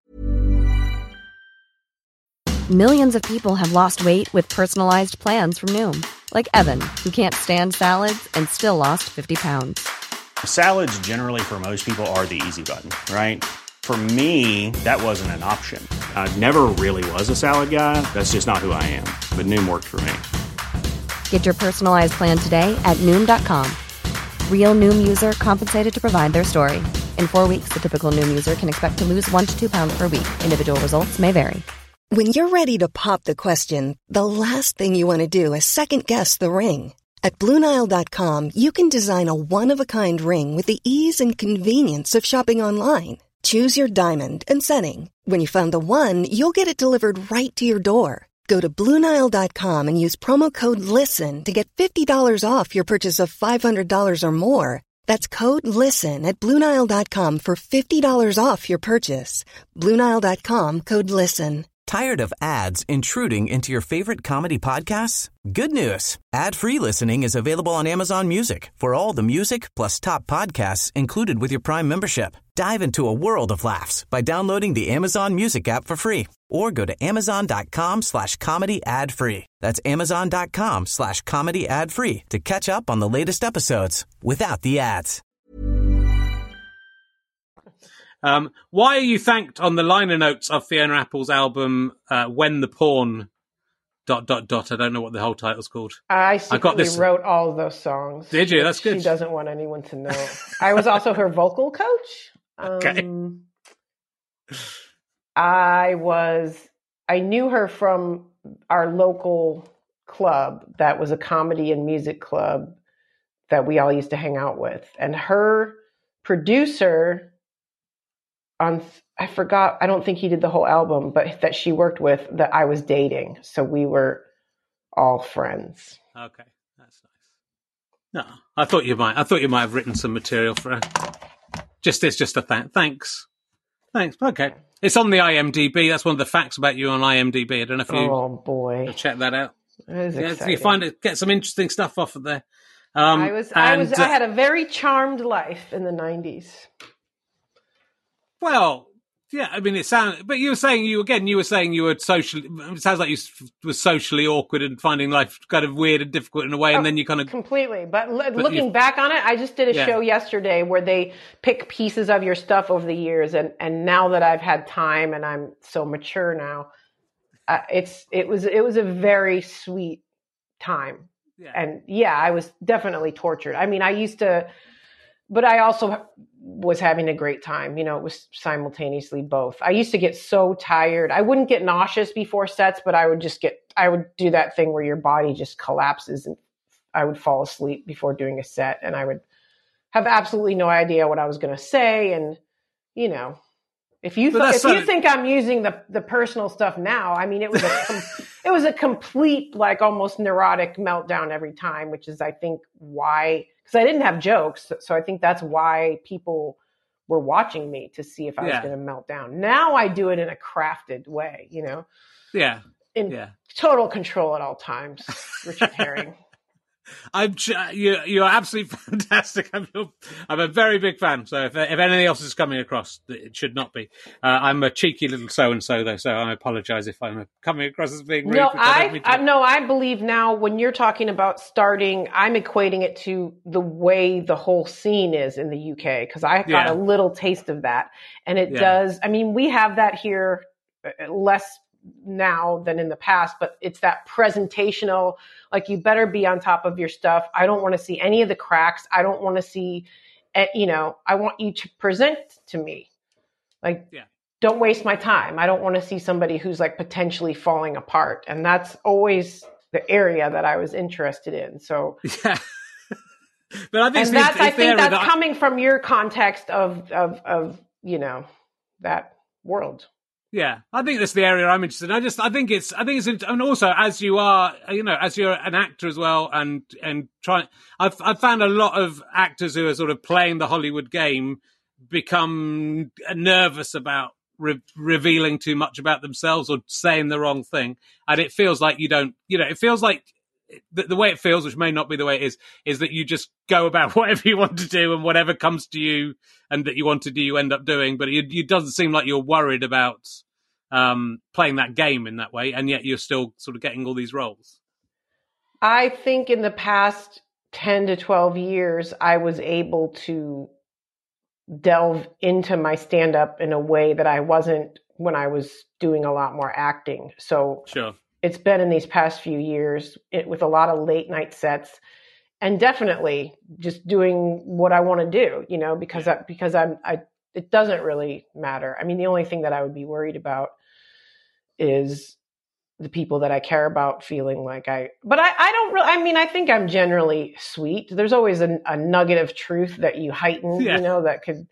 Millions of people have lost weight with personalized plans from Noom. Like Evan, who can't stand salads and still lost 50 pounds. Salads generally for most people are the easy button, right? For me, that wasn't an option. I never really was a salad guy. That's just not who I am. But Noom worked for me. Get your personalized plan today at Noom.com. Real Noom user compensated to provide their story. In 4 weeks, the typical Noom user can expect to lose 1 to 2 pounds per week. Individual results may vary. When you're ready to pop the question, the last thing you want to do is second-guess the ring. At BlueNile.com, you can design a one-of-a-kind ring with the ease and convenience of shopping online. Choose your diamond and setting. When you find the one, you'll get it delivered right to your door. Go to BlueNile.com and use promo code LISTEN to get $50 off your purchase of $500 or more. That's code LISTEN at BlueNile.com for $50 off your purchase. BlueNile.com, code LISTEN. Tired of ads intruding into your favorite comedy podcasts? Good news. Ad-free listening is available on Amazon Music for all the music plus top podcasts included with your Prime membership. Dive into a world of laughs by downloading the Amazon Music app for free or go to amazon.com/comedy ad-free. That's amazon.com/comedy ad-free to catch up on the latest episodes without the ads. Why are you thanked on the liner notes of Fiona Apple's album, When the Porn... ... I don't know what the whole title's called. I secretly wrote all of those songs. Did you? That's good. She doesn't want anyone to know. I was also her vocal coach. Okay. I knew her from our local club that was a comedy and music club that we all used to hang out with. And her producer... I forgot, I don't think he did the whole album, but that she worked with, that I was dating. So we were all friends. Okay, that's nice. No, I thought you might have written some material for her. It's just a thanks. Okay. It's on the IMDb. That's one of the facts about you on IMDb. I don't know if you check that out. It is exciting. You get some interesting stuff off of there. I had a very charmed life in the 90s. Well, yeah, I mean, but you were saying you were socially, it sounds like you were socially awkward and finding life kind of weird and difficult in a way, and then you kind of... Completely. But looking back on it, I just did a show yesterday where they pick pieces of your stuff over the years, and now that I've had time and I'm so mature now, it was a very sweet time. Yeah. And yeah, I was definitely tortured. I mean, but I also was having a great time. It was simultaneously both. I used to get so tired. I wouldn't get nauseous before sets, but I would do that thing where your body just collapses, and I would fall asleep before doing a set, and I would have absolutely no idea what I was going to say. And, if you think I'm using the personal stuff now, I mean, it was a complete, like, almost neurotic meltdown every time, which is, I think, why, because I didn't have jokes. So I think that's why people were watching me, to see if I was going to melt down. Now I do it in a crafted way, Yeah. In total control at all times. Richard Herring. You're absolutely fantastic. I'm a very big fan. So if anything else is coming across, it should not be. I'm a cheeky little so-and-so, though, so I apologize if I'm coming across as being rude. No, I believe now when you're talking about starting, I'm equating it to the way the whole scene is in the UK, because I got a little taste of that. And it does, I mean, we have that here less now than in the past, but it's that presentational, like you better be on top of your stuff. I don't want to see any of the cracks. I don't want to see, I want you to present to me. Like, don't waste my time. I don't want to see somebody who's like potentially falling apart. And that's always the area that I was interested in. So, yeah. But I think that's coming from your context of that world. Yeah, I think that's the area I'm interested in. I think it's, and also as you are, as you're an actor as well, and trying, I've found a lot of actors who are sort of playing the Hollywood game become nervous about revealing too much about themselves or saying the wrong thing, and it feels like you don't, it feels like the way it feels, which may not be the way it is that you just go about whatever you want to do and whatever comes to you and that you want to do, you end up doing. But it doesn't seem like you're worried about playing that game in that way, and yet you're still sort of getting all these roles. I think in the past 10 to 12 years, I was able to delve into my stand-up in a way that I wasn't when I was doing a lot more acting. So sure. It's been in these past few years with a lot of late night sets, and definitely just doing what I want to do, because it doesn't really matter. I mean, the only thing that I would be worried about is the people that I care about feeling like I don't really, I think I'm generally sweet. There's always a nugget of truth that you heighten, that could,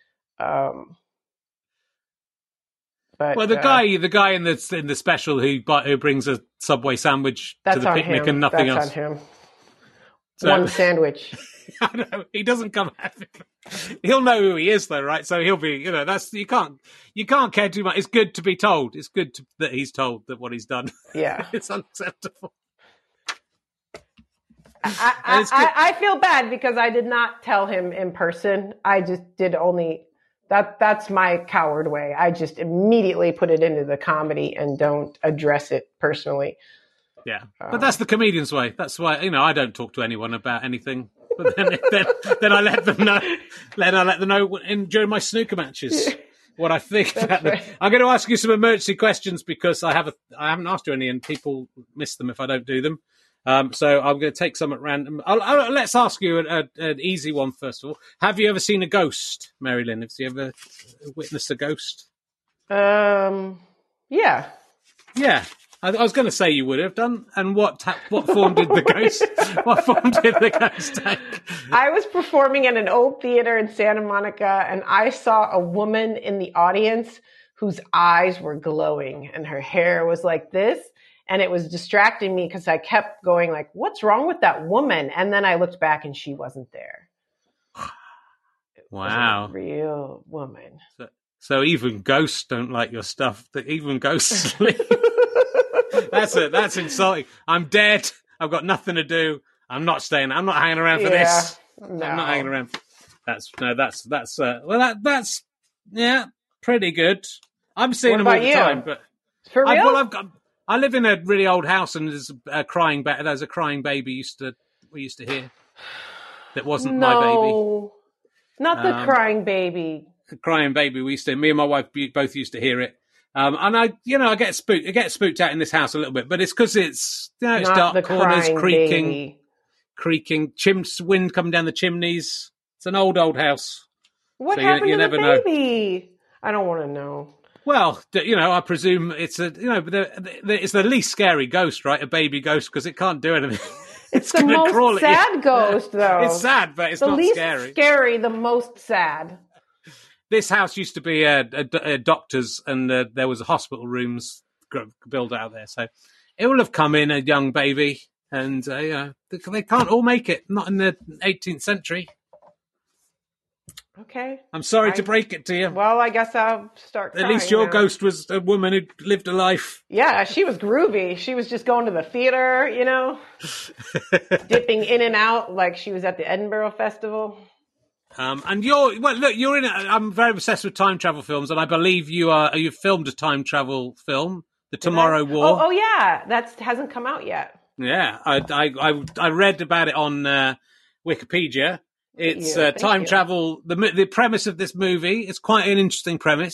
But, the guy in the special who brings a Subway sandwich to the picnic him. and nothing else. That's on him. So, one sandwich. I know, he doesn't come at it. He'll know who he is though, right? So he'll be, that's, you can't care too much. It's good to be told. It's good that he's told that what he's done. Yeah. It's unacceptable. I feel bad because I did not tell him in person. I just did only... That's my coward way. I just immediately put it into the comedy and don't address it personally. Yeah, but that's the comedian's way. That's why I don't talk to anyone about anything. But then I let them know. Then I let them know during my snooker matches what I think about them. Right. I'm going to ask you some emergency questions because I haven't asked you any, and people miss them if I don't do them. So I'm going to take some at random. Let's ask you an easy one first of all. Have you ever seen a ghost, Mary Lynn? Have you ever witnessed a ghost? Yeah. Yeah. I was going to say you would have done. And what form did the ghost? What form did the ghost take? I was performing at an old theater in Santa Monica, and I saw a woman in the audience whose eyes were glowing, and her hair was like this. And it was distracting me because I kept going like, what's wrong with that woman? And then I looked back and she wasn't there. Wow. A real woman. So even ghosts don't like your stuff. Even ghosts sleep. That's insulting. I'm dead. I've got nothing to do. I'm not staying. I'm not hanging around for this. No. I'm not hanging around. That's pretty good. I'm seeing them all the time, but for real? I live in a really old house, and there's a crying baby we used to hear. That wasn't my baby. Not the crying baby. The crying baby. Me and my wife both used to hear it. And I get spooked. I get spooked out in this house a little bit, but it's because it's dark corners, creaking, wind coming down the chimneys. It's an old house. What happened to the baby? I don't want to know. Well, I presume it's it's the least scary ghost, right? A baby ghost, because it can't do anything. It's the most sad ghost, though. It's sad, but it's not scary. The least scary, the most sad. This house used to be a doctor's, and there was hospital rooms built out there. So it will have come in a young baby, and they can't all make it. Not in the 18th century. Okay. I'm sorry to break it to you. Well, I guess I'll start crying. At least your ghost was a woman who lived a life. Yeah, she was groovy. She was just going to the theater, dipping in and out like she was at the Edinburgh Festival. And you're in it. I'm very obsessed with time travel films, and I believe you filmed a time travel film, The Tomorrow War. Oh yeah, that hasn't come out yet. Yeah, I read about it on Wikipedia. It's time travel. The premise of this movie is quite an interesting premise.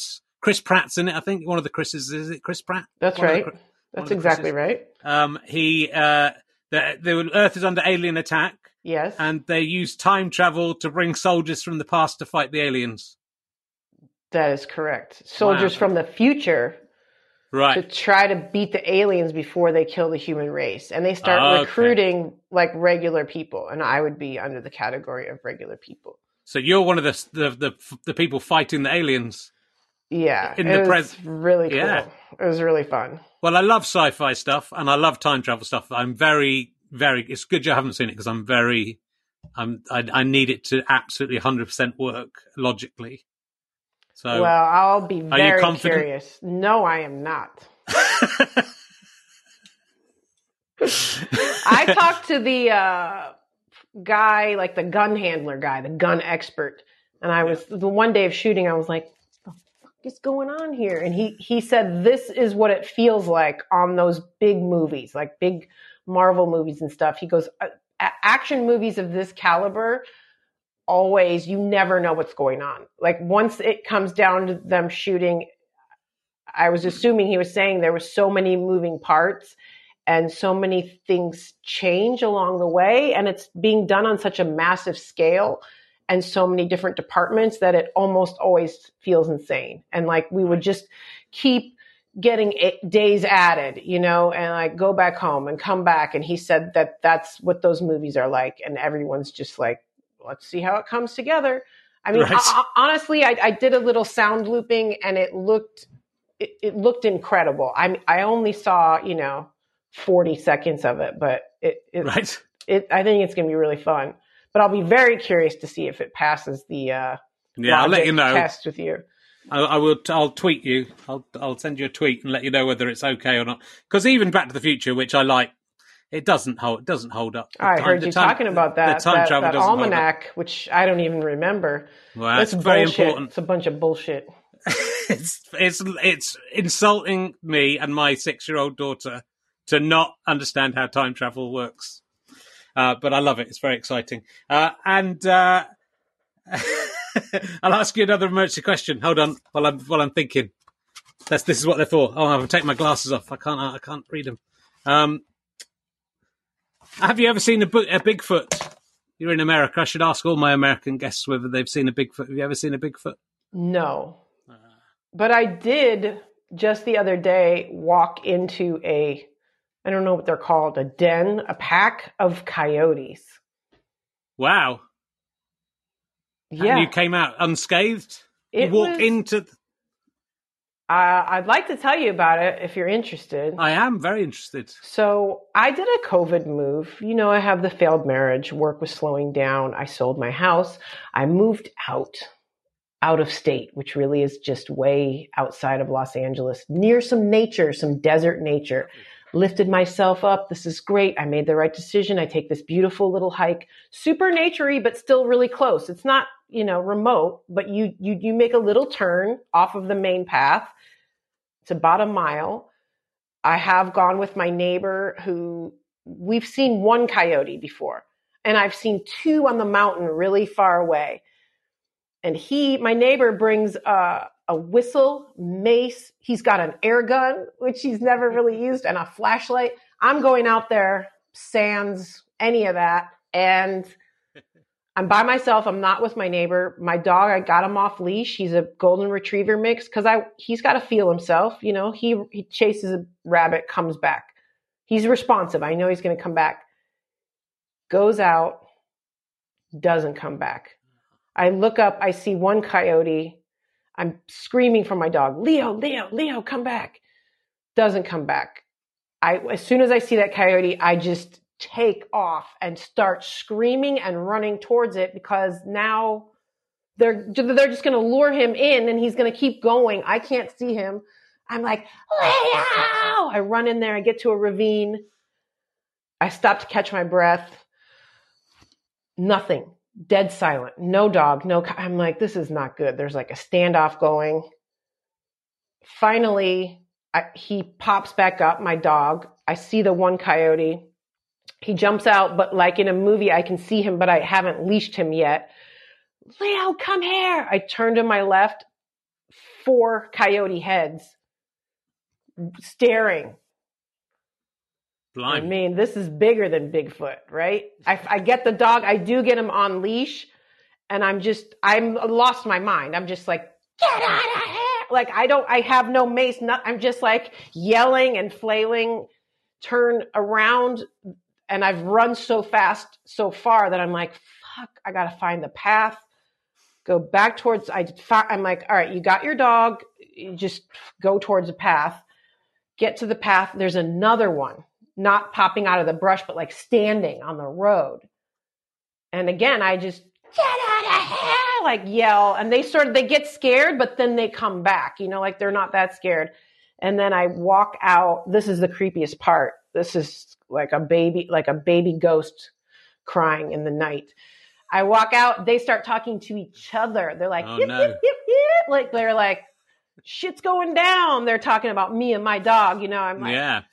Chris Pratt's in it, I think. One of the Chris's, is it Chris Pratt? That's right. That's exactly right. The Earth is under alien attack. Yes. And they use time travel to bring soldiers from the past to fight the aliens. That is correct. Soldiers from the future. Right. To try to beat the aliens before they kill the human race. And they start recruiting like regular people. And I would be under the category of regular people. So you're one of the people fighting the aliens. Yeah. It was really cool. Yeah. It was really fun. Well, I love sci-fi stuff and I love time travel stuff. I'm very, very, it's good you haven't seen it because I need it to absolutely 100% work logically. So, well, I'll be very curious. No, I am not. I talked to the guy, like the gun handler guy, the gun expert. And I was, the one day of shooting, I was like, what the fuck is going on here? And he said, this is what it feels like on those big movies, like big Marvel movies and stuff. He goes, action movies of this caliber, always, you never know what's going on. Like once it comes down to them shooting, I was assuming he was saying there were so many moving parts and so many things change along the way. And it's being done on such a massive scale and so many different departments that it almost always feels insane. And like we would just keep getting days added, and like go back home and come back. And he said that that's what those movies are like. And everyone's just like, let's see how it comes together. I mean, honestly, I did a little sound looping and it looked incredible. I only saw, 40 seconds of it, but I think it's going to be really fun, but I'll be very curious to see if it passes the, I'll let you know. Test with you. I'll tweet you. I'll send you a tweet and let you know whether it's okay or not. Because even Back to the Future, which I like, it doesn't hold up. I heard you talking about that almanac, which I don't even remember. Well, that's very important. It's a bunch of bullshit. It's insulting me and my 6-year-old daughter to not understand how time travel works. But I love it. It's very exciting. And I'll ask you another emergency question. Hold on, while I'm thinking. This is what they're for. Oh, I'll take my glasses off. I can't read them. Have you ever seen a Bigfoot? You're in America. I should ask all my American guests whether they've seen a Bigfoot. Have you ever seen a Bigfoot? No. But I did just the other day walk into I don't know what they're called, a den, a pack of coyotes. Wow. Yeah. And you came out unscathed? You walked into... I'd like to tell you about it if you're interested. I am very interested. So I did a COVID move. I have the failed marriage. Work was slowing down. I sold my house. I moved out of state, which really is just way outside of Los Angeles, near some nature, some desert nature. Lifted myself up. This is great. I made the right decision. I take this beautiful little hike, super naturey, but still really close. It's not, remote, but you make a little turn off of the main path. It's about a mile. I have gone with my neighbor who we've seen one coyote before, and I've seen 2 on the mountain really far away. And my neighbor brings a whistle, mace. He's got an air gun, which he's never really used, and a flashlight. I'm going out there, sans any of that. And I'm by myself. I'm not with my neighbor. My dog, I got him off leash. He's a golden retriever mix because he's got to feel himself. He chases a rabbit, comes back. He's responsive. I know he's going to come back. Goes out, doesn't come back. I look up, I see one coyote. I'm screaming for my dog, Leo, come back. Doesn't come back. As soon as I see that coyote, I just take off and start screaming and running towards it because now they're just going to lure him in and he's going to keep going. I can't see him. I'm like, Leo! I run in there. I get to a ravine. I stop to catch my breath. Nothing. Dead silent. No dog. I'm like, this is not good. There's like a standoff going. Finally, he pops back up, my dog. I see the one coyote. He jumps out, but like in a movie, I can see him, but I haven't leashed him yet. Leo, come here. I turn to my left. 4 coyote heads staring. Blimey. I mean, this is bigger than Bigfoot, right? I get the dog. I do get him on leash, and I'm lost my mind. I'm just like, get out of here. Like, I have no mace. I'm just like yelling and flailing, turn around. And I've run so fast so far that I'm like, fuck, I got to find the path, go back towards, I'm like, all right, you got your dog. You just go towards the path, get to the path. There's another one, not popping out of the brush, but like standing on the road. And again, I just, get out of here, like yell. And they get scared, but then they come back, like they're not that scared. And then I walk out. This is the creepiest part. This is like a baby ghost crying in the night. I walk out. They start talking to each other. They're like, yip, yip, yip, yip. Like, they're like, shit's going down. They're talking about me and my dog. I'm like, yeah.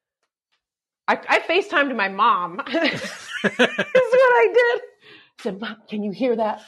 I FaceTimed my mom. This is what I did. I said, Mom, can you hear that?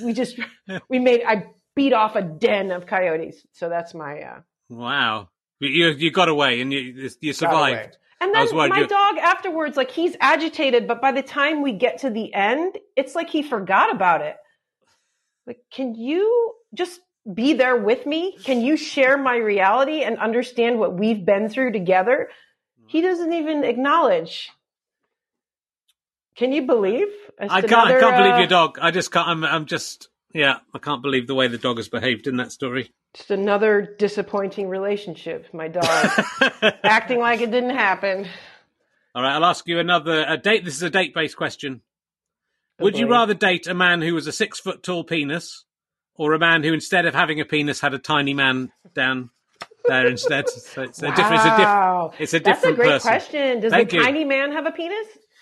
I beat off a den of coyotes. So that's my, wow. You got away and you survived. And then my dog afterwards, like, he's agitated, but by the time we get to the end, it's like he forgot about it. Like, can you just be there with me? Can you share my reality and understand what we've been through together? He doesn't even acknowledge. Can you believe? I can't believe your dog. I just can't. I can't believe the way the dog has behaved in that story. Just another disappointing relationship. My dog acting like it didn't happen. All right, I'll ask you a date. This is a date-based question. Would you rather date a man who was a 6 foot tall penis, or a man who, instead of having a penis, had a tiny man down there instead? So it's a different person. That's a great question. Does tiny man have a penis?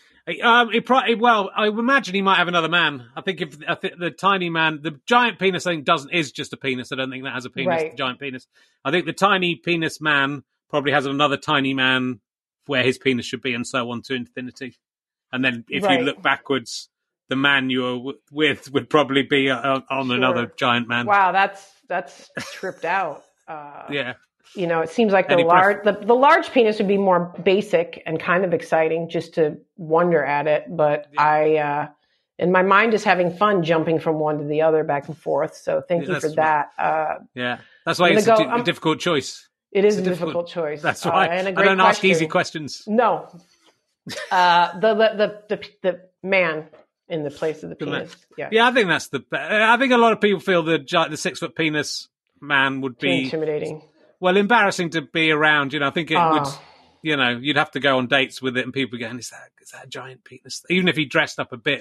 I imagine he might have another man. I think the tiny man, the giant penis, I think is just a penis. I don't think that has a penis. Right. The giant penis. I think the tiny penis man probably has another tiny man where his penis should be, and so on to infinity. And then if you look backwards, the man you were with would probably be on another giant man. Wow, that's tripped out. Yeah. It seems like the large penis would be more basic and kind of exciting just to wonder at it. But I, in my mind, is having fun jumping from one to the other back and forth. So thank you for that. That's why it's a difficult choice. It is a difficult choice. That's why I don't ask easy questions. No. The man in the place of the penis. Yeah, I think that's I think a lot of people feel the 6 foot penis man would be intimidating. Well, embarrassing to be around. I think it would. You'd have to go on dates with it, and people going, "Is that a giant penis?" Even if he dressed up a bit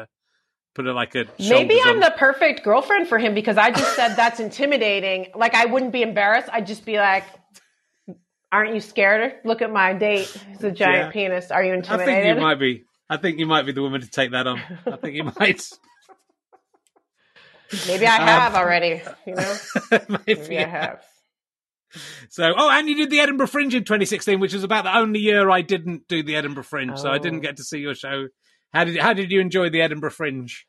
Maybe I'm the perfect girlfriend for him because I just said that's intimidating. Like, I wouldn't be embarrassed. I'd just be like, "Aren't you scared? Look at my date. It's a giant penis. Are you intimidated?" I think you might be the woman to take that on. I think you might. Maybe I have already. Maybe I have. So, and you did the Edinburgh Fringe in 2016, which was about the only year I didn't do the Edinburgh Fringe, so I didn't get to see your show. How did you enjoy the Edinburgh Fringe?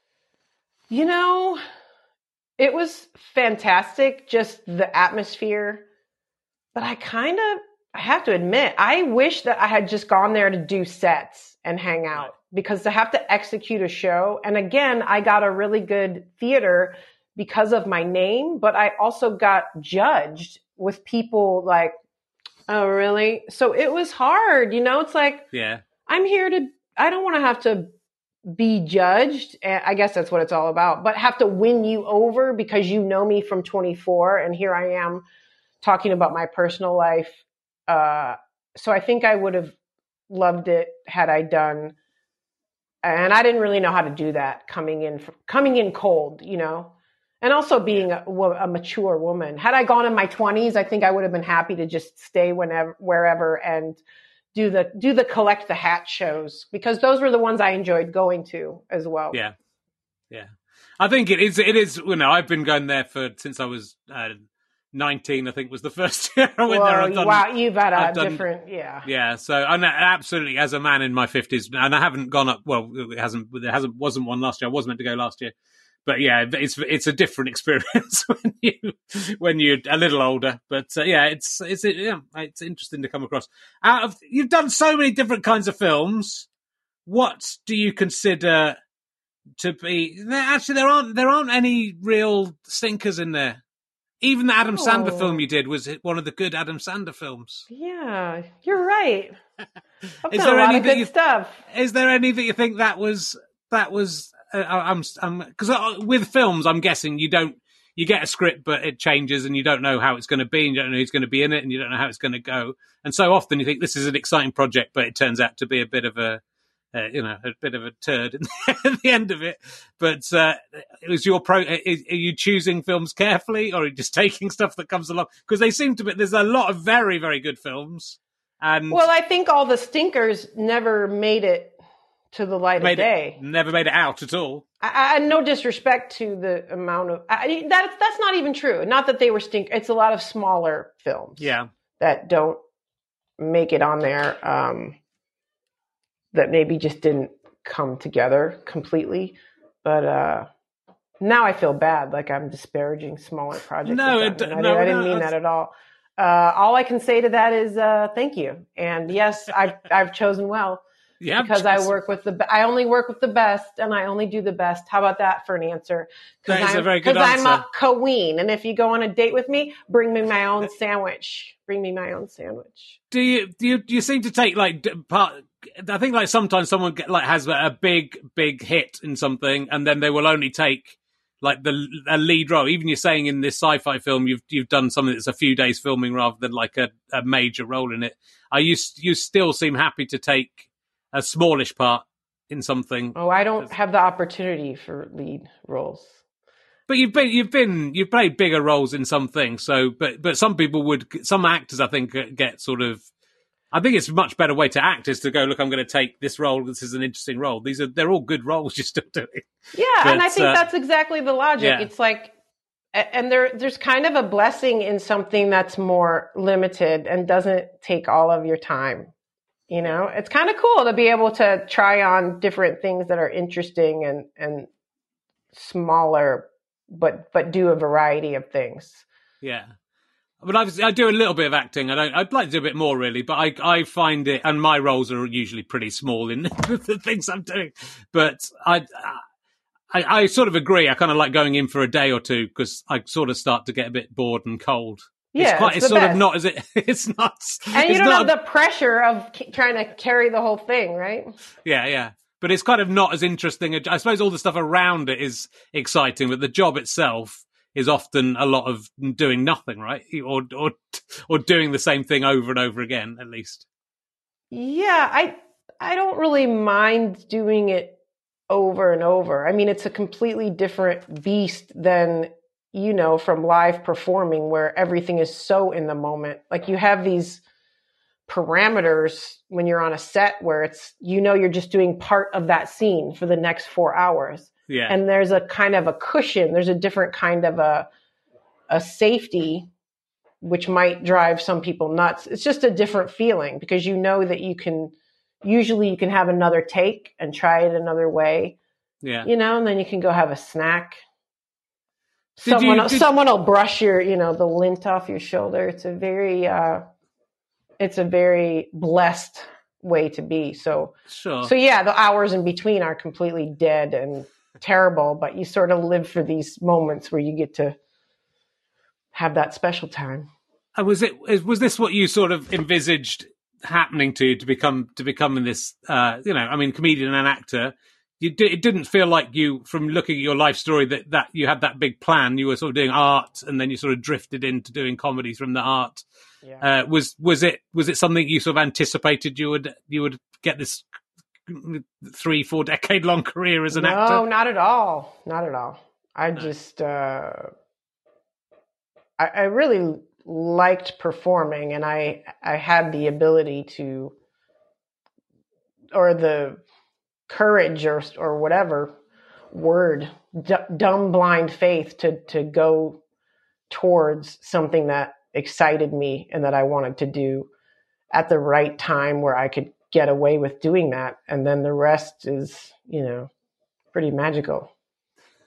It was fantastic, just the atmosphere. But I have to admit, I wish that I had just gone there to do sets and hang out, because to have to execute a show, and again, I got a really good theater because of my name, but I also got judged with people like, oh, really? So it was hard, it's like, I'm here I don't want to have to be judged. And I guess that's what it's all about, but have to win you over because you know me from 24. And here I am talking about my personal life. So I think I would have loved it had I done. And I didn't really know how to do that coming in cold, and also being a mature woman. Had I gone in my 20s, I think I would have been happy to just stay wherever and do the collect the hat shows, because those were the ones I enjoyed going to as well. Yeah. I think it is. I've been going there since I was 19. I think was the first year I went there. Wow, you've had different. Yeah. So absolutely, as a man in my 50s, and I haven't gone up. Well, it wasn't one last year. I was meant to go last year. But yeah, it's a different experience when you're a little older. But it's interesting to come across. You've done so many different kinds of films. What do you consider to be? Actually, there aren't any real stinkers in there. Even the Adam Sandler film you did was one of the good Adam Sandler films. Yeah, you're right. I've Is done there a lot any of good stuff. Is there any that you think that was? Because with films, I'm guessing you get a script, but it changes, and you don't know how it's going to be, and you don't know who's going to be in it, and you don't know how it's going to go. And so often you think this is an exciting project, but it turns out to be a bit of a turd at the end of it. But is are you choosing films carefully, or are you just taking stuff that comes along? Because they seem to be. There's a lot of very, very good films. And well, I think all the stinkers never made it to the light of day. Never made it out at all. I no disrespect to the amount of that's not even true. Not that they were stinkers. It's a lot of smaller films. Yeah, that don't make it on there. That maybe just didn't come together completely. But now I feel bad, like I'm disparaging smaller projects. No, I didn't mean that at all. All I can say to that is thank you. And yes, I've chosen well. Yeah, because I only work with the best, and I only do the best. How about that for an answer? That is a very good answer. Because I'm a queen, and if you go on a date with me, bring me my own sandwich. Bring me my own sandwich. Do you seem to take part? I think sometimes someone has a big hit in something, and then they will only take a lead role. Even you're saying in this sci-fi film, you've done something that's a few days filming rather than a major role in it. You still seem happy to take a smallish part in something? Oh, I don't have the opportunity for lead roles. But you've played bigger roles in some things. So, but some actors I think get sort of. I think it's a much better way to act is to go, look, I'm going to take this role. This is an interesting role. They're all good roles you're still doing. Yeah, and I think that's exactly the logic. Yeah. It's and there's kind of a blessing in something that's more limited and doesn't take all of your time. You know, it's kind of cool to be able to try on different things that are interesting and smaller, but do a variety of things. Yeah. But I do a little bit of acting. I'd like to do a bit more, really. But I find it, and my roles are usually pretty small in the things I'm doing. But I sort of agree. I kind of like going in for a day or two because I sort of start to get a bit bored and cold. Yeah, it's sort of not as it. It's not, and you don't have the pressure of trying to carry the whole thing, right? Yeah. But it's kind of not as interesting. I suppose all the stuff around it is exciting, but the job itself is often a lot of doing nothing, right? Or doing the same thing over and over again, at least. Yeah, I don't really mind doing it over and over. I mean, it's a completely different beast than, from live performing where everything is so in the moment. Like you have these parameters when you're on a set where it's, you're just doing part of that scene for the next 4 hours. Yeah. And there's a kind of a cushion. There's a different kind of a safety, which might drive some people nuts. It's just a different feeling because that you can have another take and try it another way. Yeah. And then you can go have a snack. Someone will brush your, the lint off your shoulder. It's a very blessed way to be. So, sure. So yeah, the hours in between are completely dead and terrible, but you sort of live for these moments where you get to have that special time. And was this what you sort of envisaged happening to become in this, comedian and actor? It didn't feel like you, from looking at your life story, that you had that big plan. You were sort of doing art, and then you sort of drifted into doing comedy from the art. Yeah. Was it something you sort of anticipated you would get this 3-4 decade long career as an actor? No, not at all. Not at all. I just I really liked performing, and I had the ability to, or the courage or whatever word, dumb blind faith to go towards something that excited me and that I wanted to do at the right time where I could get away with doing that. And then the rest is, pretty magical.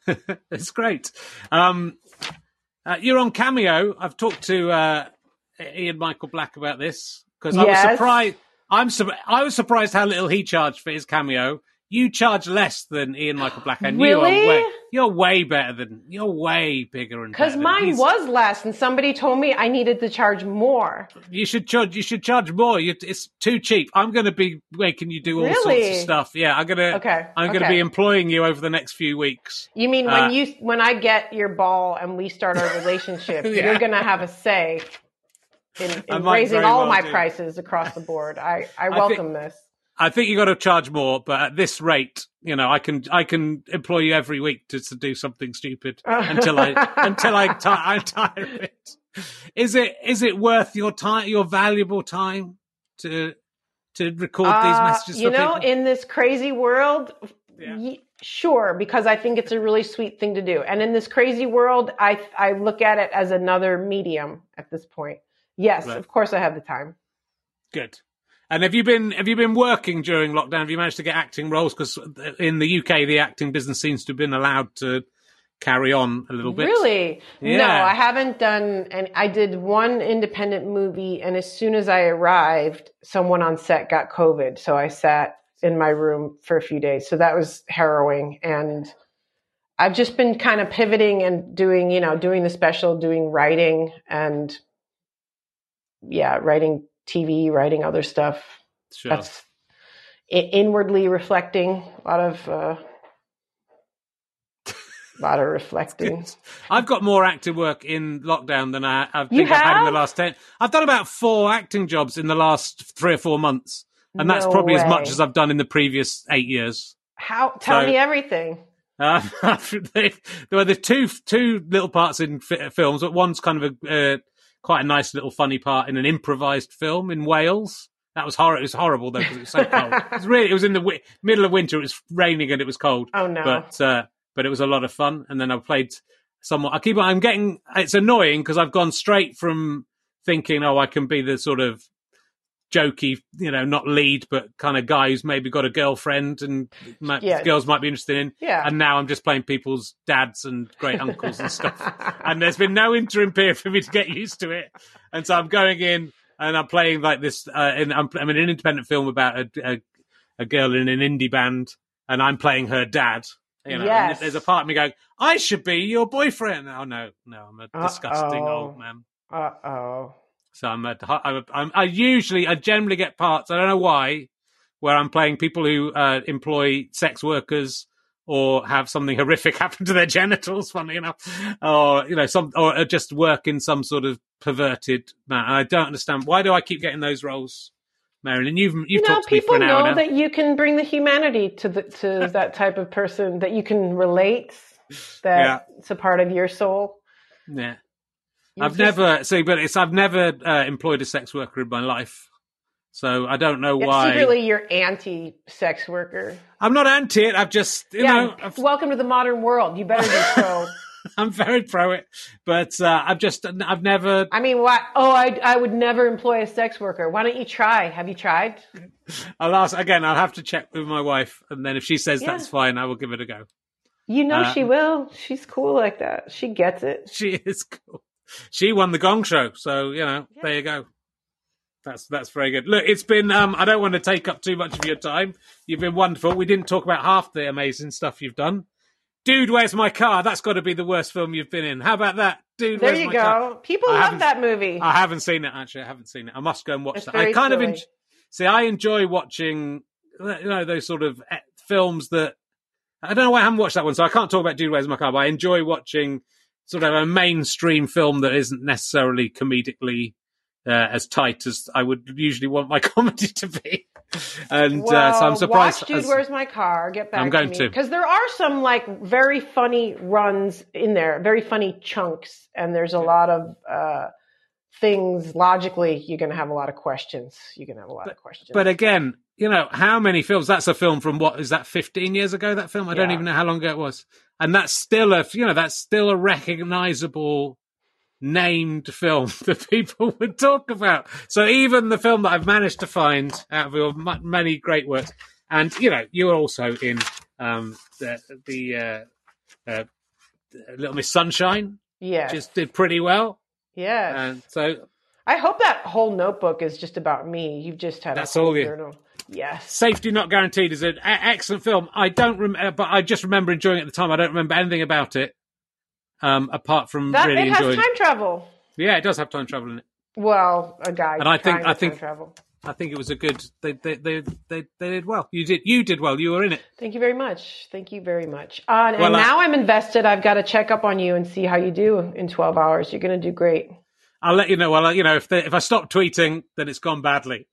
It's great. You're on Cameo. I've talked to Ian Michael Black about this because I was surprised. I was surprised how little he charged for his Cameo. You charge less than Ian Michael Black, and really? you're way better than. You're way bigger and because mine was less, and somebody told me I needed to charge more. You should charge more. It's too cheap. I'm going to be making you do all sorts of stuff. Yeah, I'm going to be employing you over the next few weeks. You mean when I get your ball and we start our relationship, you're going to have a say in raising all my prices across the board. I welcome this. I think you got to charge more, but at this rate, I can employ you every week to do something stupid until I'm tired of it. Is it worth your time, your valuable time, to record these messages? For people? In this crazy world, sure, because I think it's a really sweet thing to do. And in this crazy world, I look at it as another medium at this point. Yes, right. Of course, I have the time. Good. And have you been working during lockdown? Have you managed to get acting roles? Because in the UK, the acting business seems to have been allowed to carry on a little bit. Really? Yeah. No, I haven't done. And I did one independent movie, and as soon as I arrived, someone on set got COVID, so I sat in my room for a few days. So that was harrowing, and I've just been kind of pivoting and doing the special, doing writing, and writing TV, writing other stuff. Sure. That's inwardly reflecting. A lot of reflecting. I've got more acting work in lockdown than I've had in the last 10. I've done about 4 acting jobs in the last 3 or 4 months, and that's probably as much as I've done in the previous 8 years. Tell me everything. There were two little parts in films, but one's kind of quite a nice little funny part in an improvised film in Wales. That was horrible. It was horrible though because it was so cold. It was in the middle of winter. It was raining and it was cold. Oh no! But it was a lot of fun. And then I played someone. It's annoying because I've gone straight from thinking, I can be the sort of jokey, not lead, but kind of guy who's maybe got a girlfriend and girls might be interested in. Yeah. And now I'm just playing people's dads and great uncles and stuff. And there's been no interim period for me to get used to it. And so I'm going in and I'm playing like this. I'm in an independent film about a girl in an indie band, and I'm playing her dad. Yes. And there's a part of me going, I should be your boyfriend. Oh no, I'm a disgusting old man. Uh-oh. So I generally get parts, I don't know why, where I'm playing people who employ sex workers or have something horrific happen to their genitals, funny enough, or or just work in some sort of perverted manner. And I don't understand, why do I keep getting those roles, Marilyn? You've talked to me for an hour now. People know that you can bring the humanity to that type of person, that you can relate, that it's a part of your soul. Yeah. I've never employed a sex worker in my life, so I don't know why. Secretly, you're anti-sex worker. I'm not anti it. I've just, welcome to the modern world. You better be pro. I'm very pro it, but I've never. I mean, what? Oh, I would never employ a sex worker. Why don't you try? Have you tried? I'll ask again. I'll have to check with my wife, and then if she says that's fine, I will give it a go. She will. She's cool like that. She gets it. She is cool. She won the Gong Show, so there you go. That's very good. Look, it's been. I don't want to take up too much of your time. You've been wonderful. We didn't talk about half the amazing stuff you've done. Dude, Where's My Car? That's got to be the worst film you've been in. How about that? Dude, Where's My Car? There you go. People love that movie. I haven't seen it actually. I must go and watch that. I kind of I enjoy watching. Those sort of films that. I don't know why I haven't watched that one, so I can't talk about Dude, Where's My Car. But I enjoy watching sort of a mainstream film that isn't necessarily comedically as tight as I would usually want my comedy to be. And so I'm surprised. Watch Dude, Where's My Car? Get back I'm going to me. Because there are some very funny runs in there, very funny chunks, and there's a lot of things logically. You're going to have a lot of questions. But again, how many films? That's a film from what is that? 15 years ago? That film? I don't even know how long ago it was. And that's still a recognizable named film that people would talk about. So even the film that I've managed to find out of your many great works, and you're also in the Little Miss Sunshine. Yeah. Just did pretty well. Yeah. And so I hope that whole notebook is just about me. You've just had that's a whole all you. journal. Yes. Safety Not Guaranteed is an excellent film. I don't remember, but I just remember enjoying it at the time. I don't remember anything about it, apart from that really it has enjoying time travel. Yeah, it does have time travel in it. Well, a guy. And I think time travel. I think it was a good. They did well. You did well. You were in it. Thank you very much. And now I'm invested. I've got to check up on you and see how you do in 12 hours. You're going to do great. I'll let you know. Well, if I stop tweeting, then it's gone badly.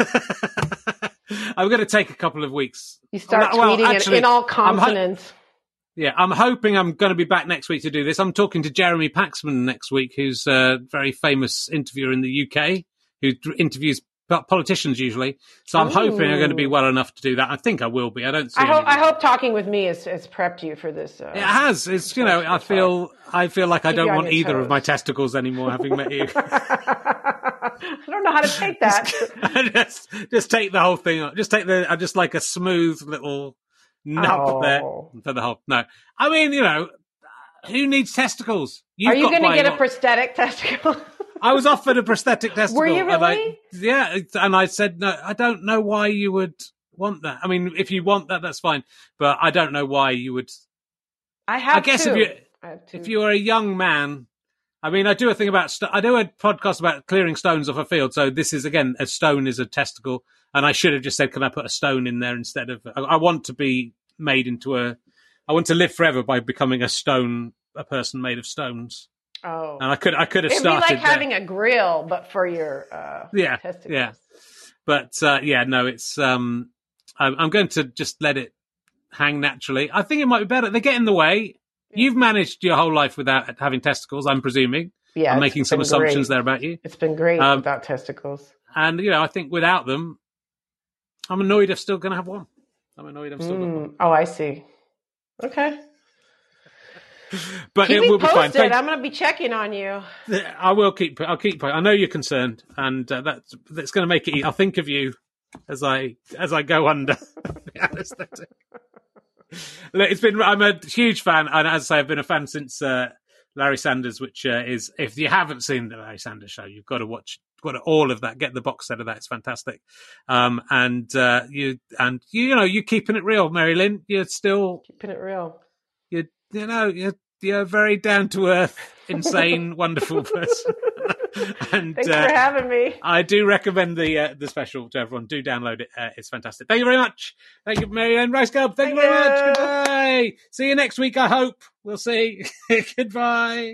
I'm going to take a couple of weeks. You start tweeting in all consonants. I'm hoping I'm going to be back next week to do this. I'm talking to Jeremy Paxman next week, who's a very famous interviewer in the UK, who interviews politicians usually. So I'm hoping I'm going to be well enough to do that. I think I will be. I don't see. I hope talking with me has prepped you for this. It has. It's I feel like I don't want either of my testicles anymore, having met you. I don't know how to take that. just take the whole thing. Just take just like a smooth little nub there for the whole. No, I mean who needs testicles? Are you going to get a prosthetic testicle? I was offered a prosthetic testicle. Were you really? And I said, no, I don't know why you would want that. I mean, if you want that, that's fine. But I don't know why you would. I guess if you are a young man, I mean, I do a podcast about clearing stones off a field. So this is, again, a stone is a testicle. And I should have just said, can I put a stone in there instead of, I want to be made into I want to live forever by becoming a person made of stones. Oh, and I could have started. It'd be like having a grill, but for your testicles. Yeah. But no, it's I'm going to just let it hang naturally. I think it might be better. They get in the way. Yeah. You've managed your whole life without having testicles, I'm presuming. Yeah, I'm making some assumptions there about you. It's been great without testicles. And I think without them, I'm annoyed I'm still going to have one. I'm annoyed I'm still going to have one. Oh, I see. Okay. But keep it will me be fine. I'm going to be checking on you. I'll keep. I know you're concerned, and that's going to make it. I'll think of you as I go under the anesthetic. I'm a huge fan, and as I say, I've been a fan since Larry Sanders, which is, if you haven't seen the Larry Sanders show, you've got to watch. Got all of that. Get the box set of that. It's fantastic. You're keeping it real, Mary Lynn. You're still keeping it real. You're a very down to earth, insane, wonderful person. And thanks for having me. I do recommend the special to everyone. Do download it. It's fantastic. Thank you very much. Thank you, Mary Lynn Ricegub. Thank you very much. Goodbye. See you next week. I hope. We'll see. Goodbye.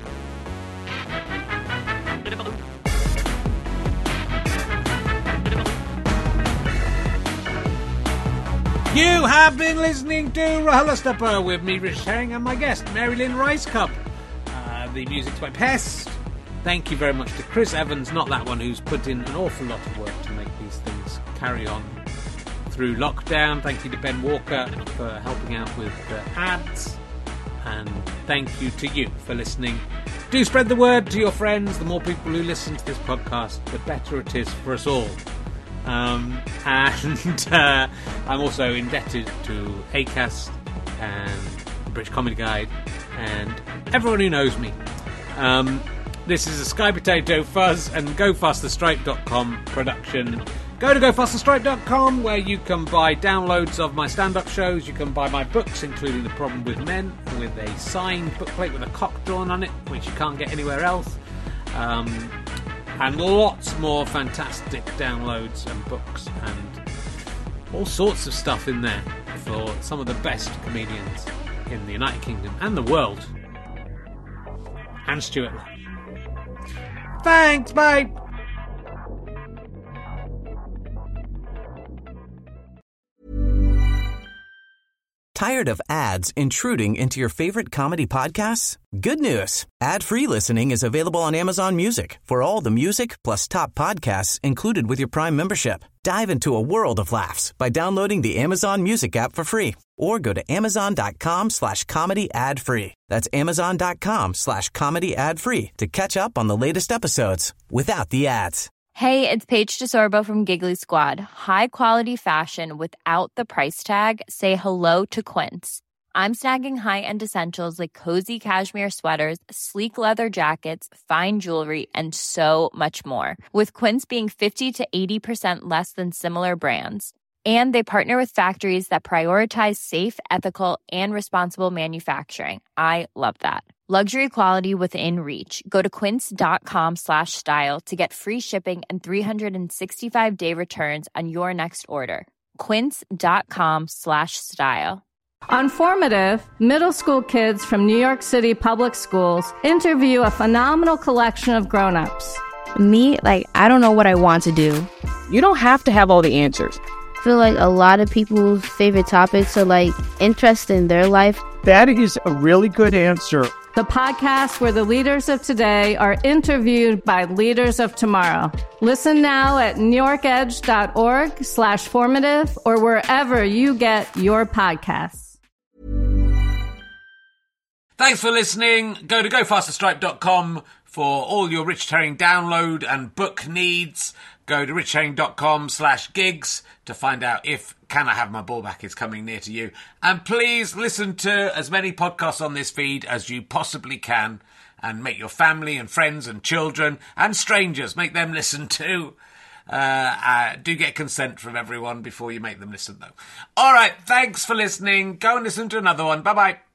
You have been listening to RHLSTP with me, Richard Herring, and my guest, Mary Lynn Ricegub. The music's by Pest. Thank you very much to Chris Evans, not that one, who's put in an awful lot of work to make these things carry on through lockdown. Thank you to Ben Walker for helping out with ads. And thank you to you for listening. Do spread the word to your friends. The more people who listen to this podcast, the better it is for us all. And I'm also indebted to Acast and the British Comedy Guide and everyone who knows me. This is a Sky Potato Fuzz and GoFasterStripe.com production. Go to GoFasterStripe.com where you can buy downloads of my stand-up shows. You can buy my books, including The Problem with Men, with a signed bookplate with a cock drawn on it, which you can't get anywhere else. And lots more fantastic downloads and books and all sorts of stuff in there for some of the best comedians in the United Kingdom and the world. And Stuart. Thanks, bye! Tired of ads intruding into your favorite comedy podcasts? Good news. Ad-free listening is available on Amazon Music for all the music plus top podcasts included with your Prime membership. Dive into a world of laughs by downloading the Amazon Music app for free or go to amazon.com/comedy ad-free. That's amazon.com/comedy ad-free to catch up on the latest episodes without the ads. Hey, it's Paige DeSorbo from Giggly Squad. High quality fashion without the price tag. Say hello to Quince. I'm snagging high-end essentials like cozy cashmere sweaters, sleek leather jackets, fine jewelry, and so much more. With Quince being 50 to 80% less than similar brands. And they partner with factories that prioritize safe, ethical, and responsible manufacturing. I love that. Luxury quality within reach. Go to quince.com/style to get free shipping and 365-day returns on your next order. Quince.com/style. On Formative, middle school kids from New York City public schools interview a phenomenal collection of grown-ups. Me, I don't know what I want to do. You don't have to have all the answers. I feel like a lot of people's favorite topics are interest in their life. That is a really good answer. The podcast where the leaders of today are interviewed by leaders of tomorrow. Listen now at newyorkedge.org/formative or wherever you get your podcasts. Thanks for listening. Go to gofasterstripe.com for all your Richard Herring download and book needs. Go to richardherring.com/gigs to find out if Can I Have My Ball Back is coming near to you. And please listen to as many podcasts on this feed as you possibly can and make your family and friends and children and strangers, make them listen too. Do get consent from everyone before you make them listen, though. All right, thanks for listening. Go and listen to another one. Bye-bye.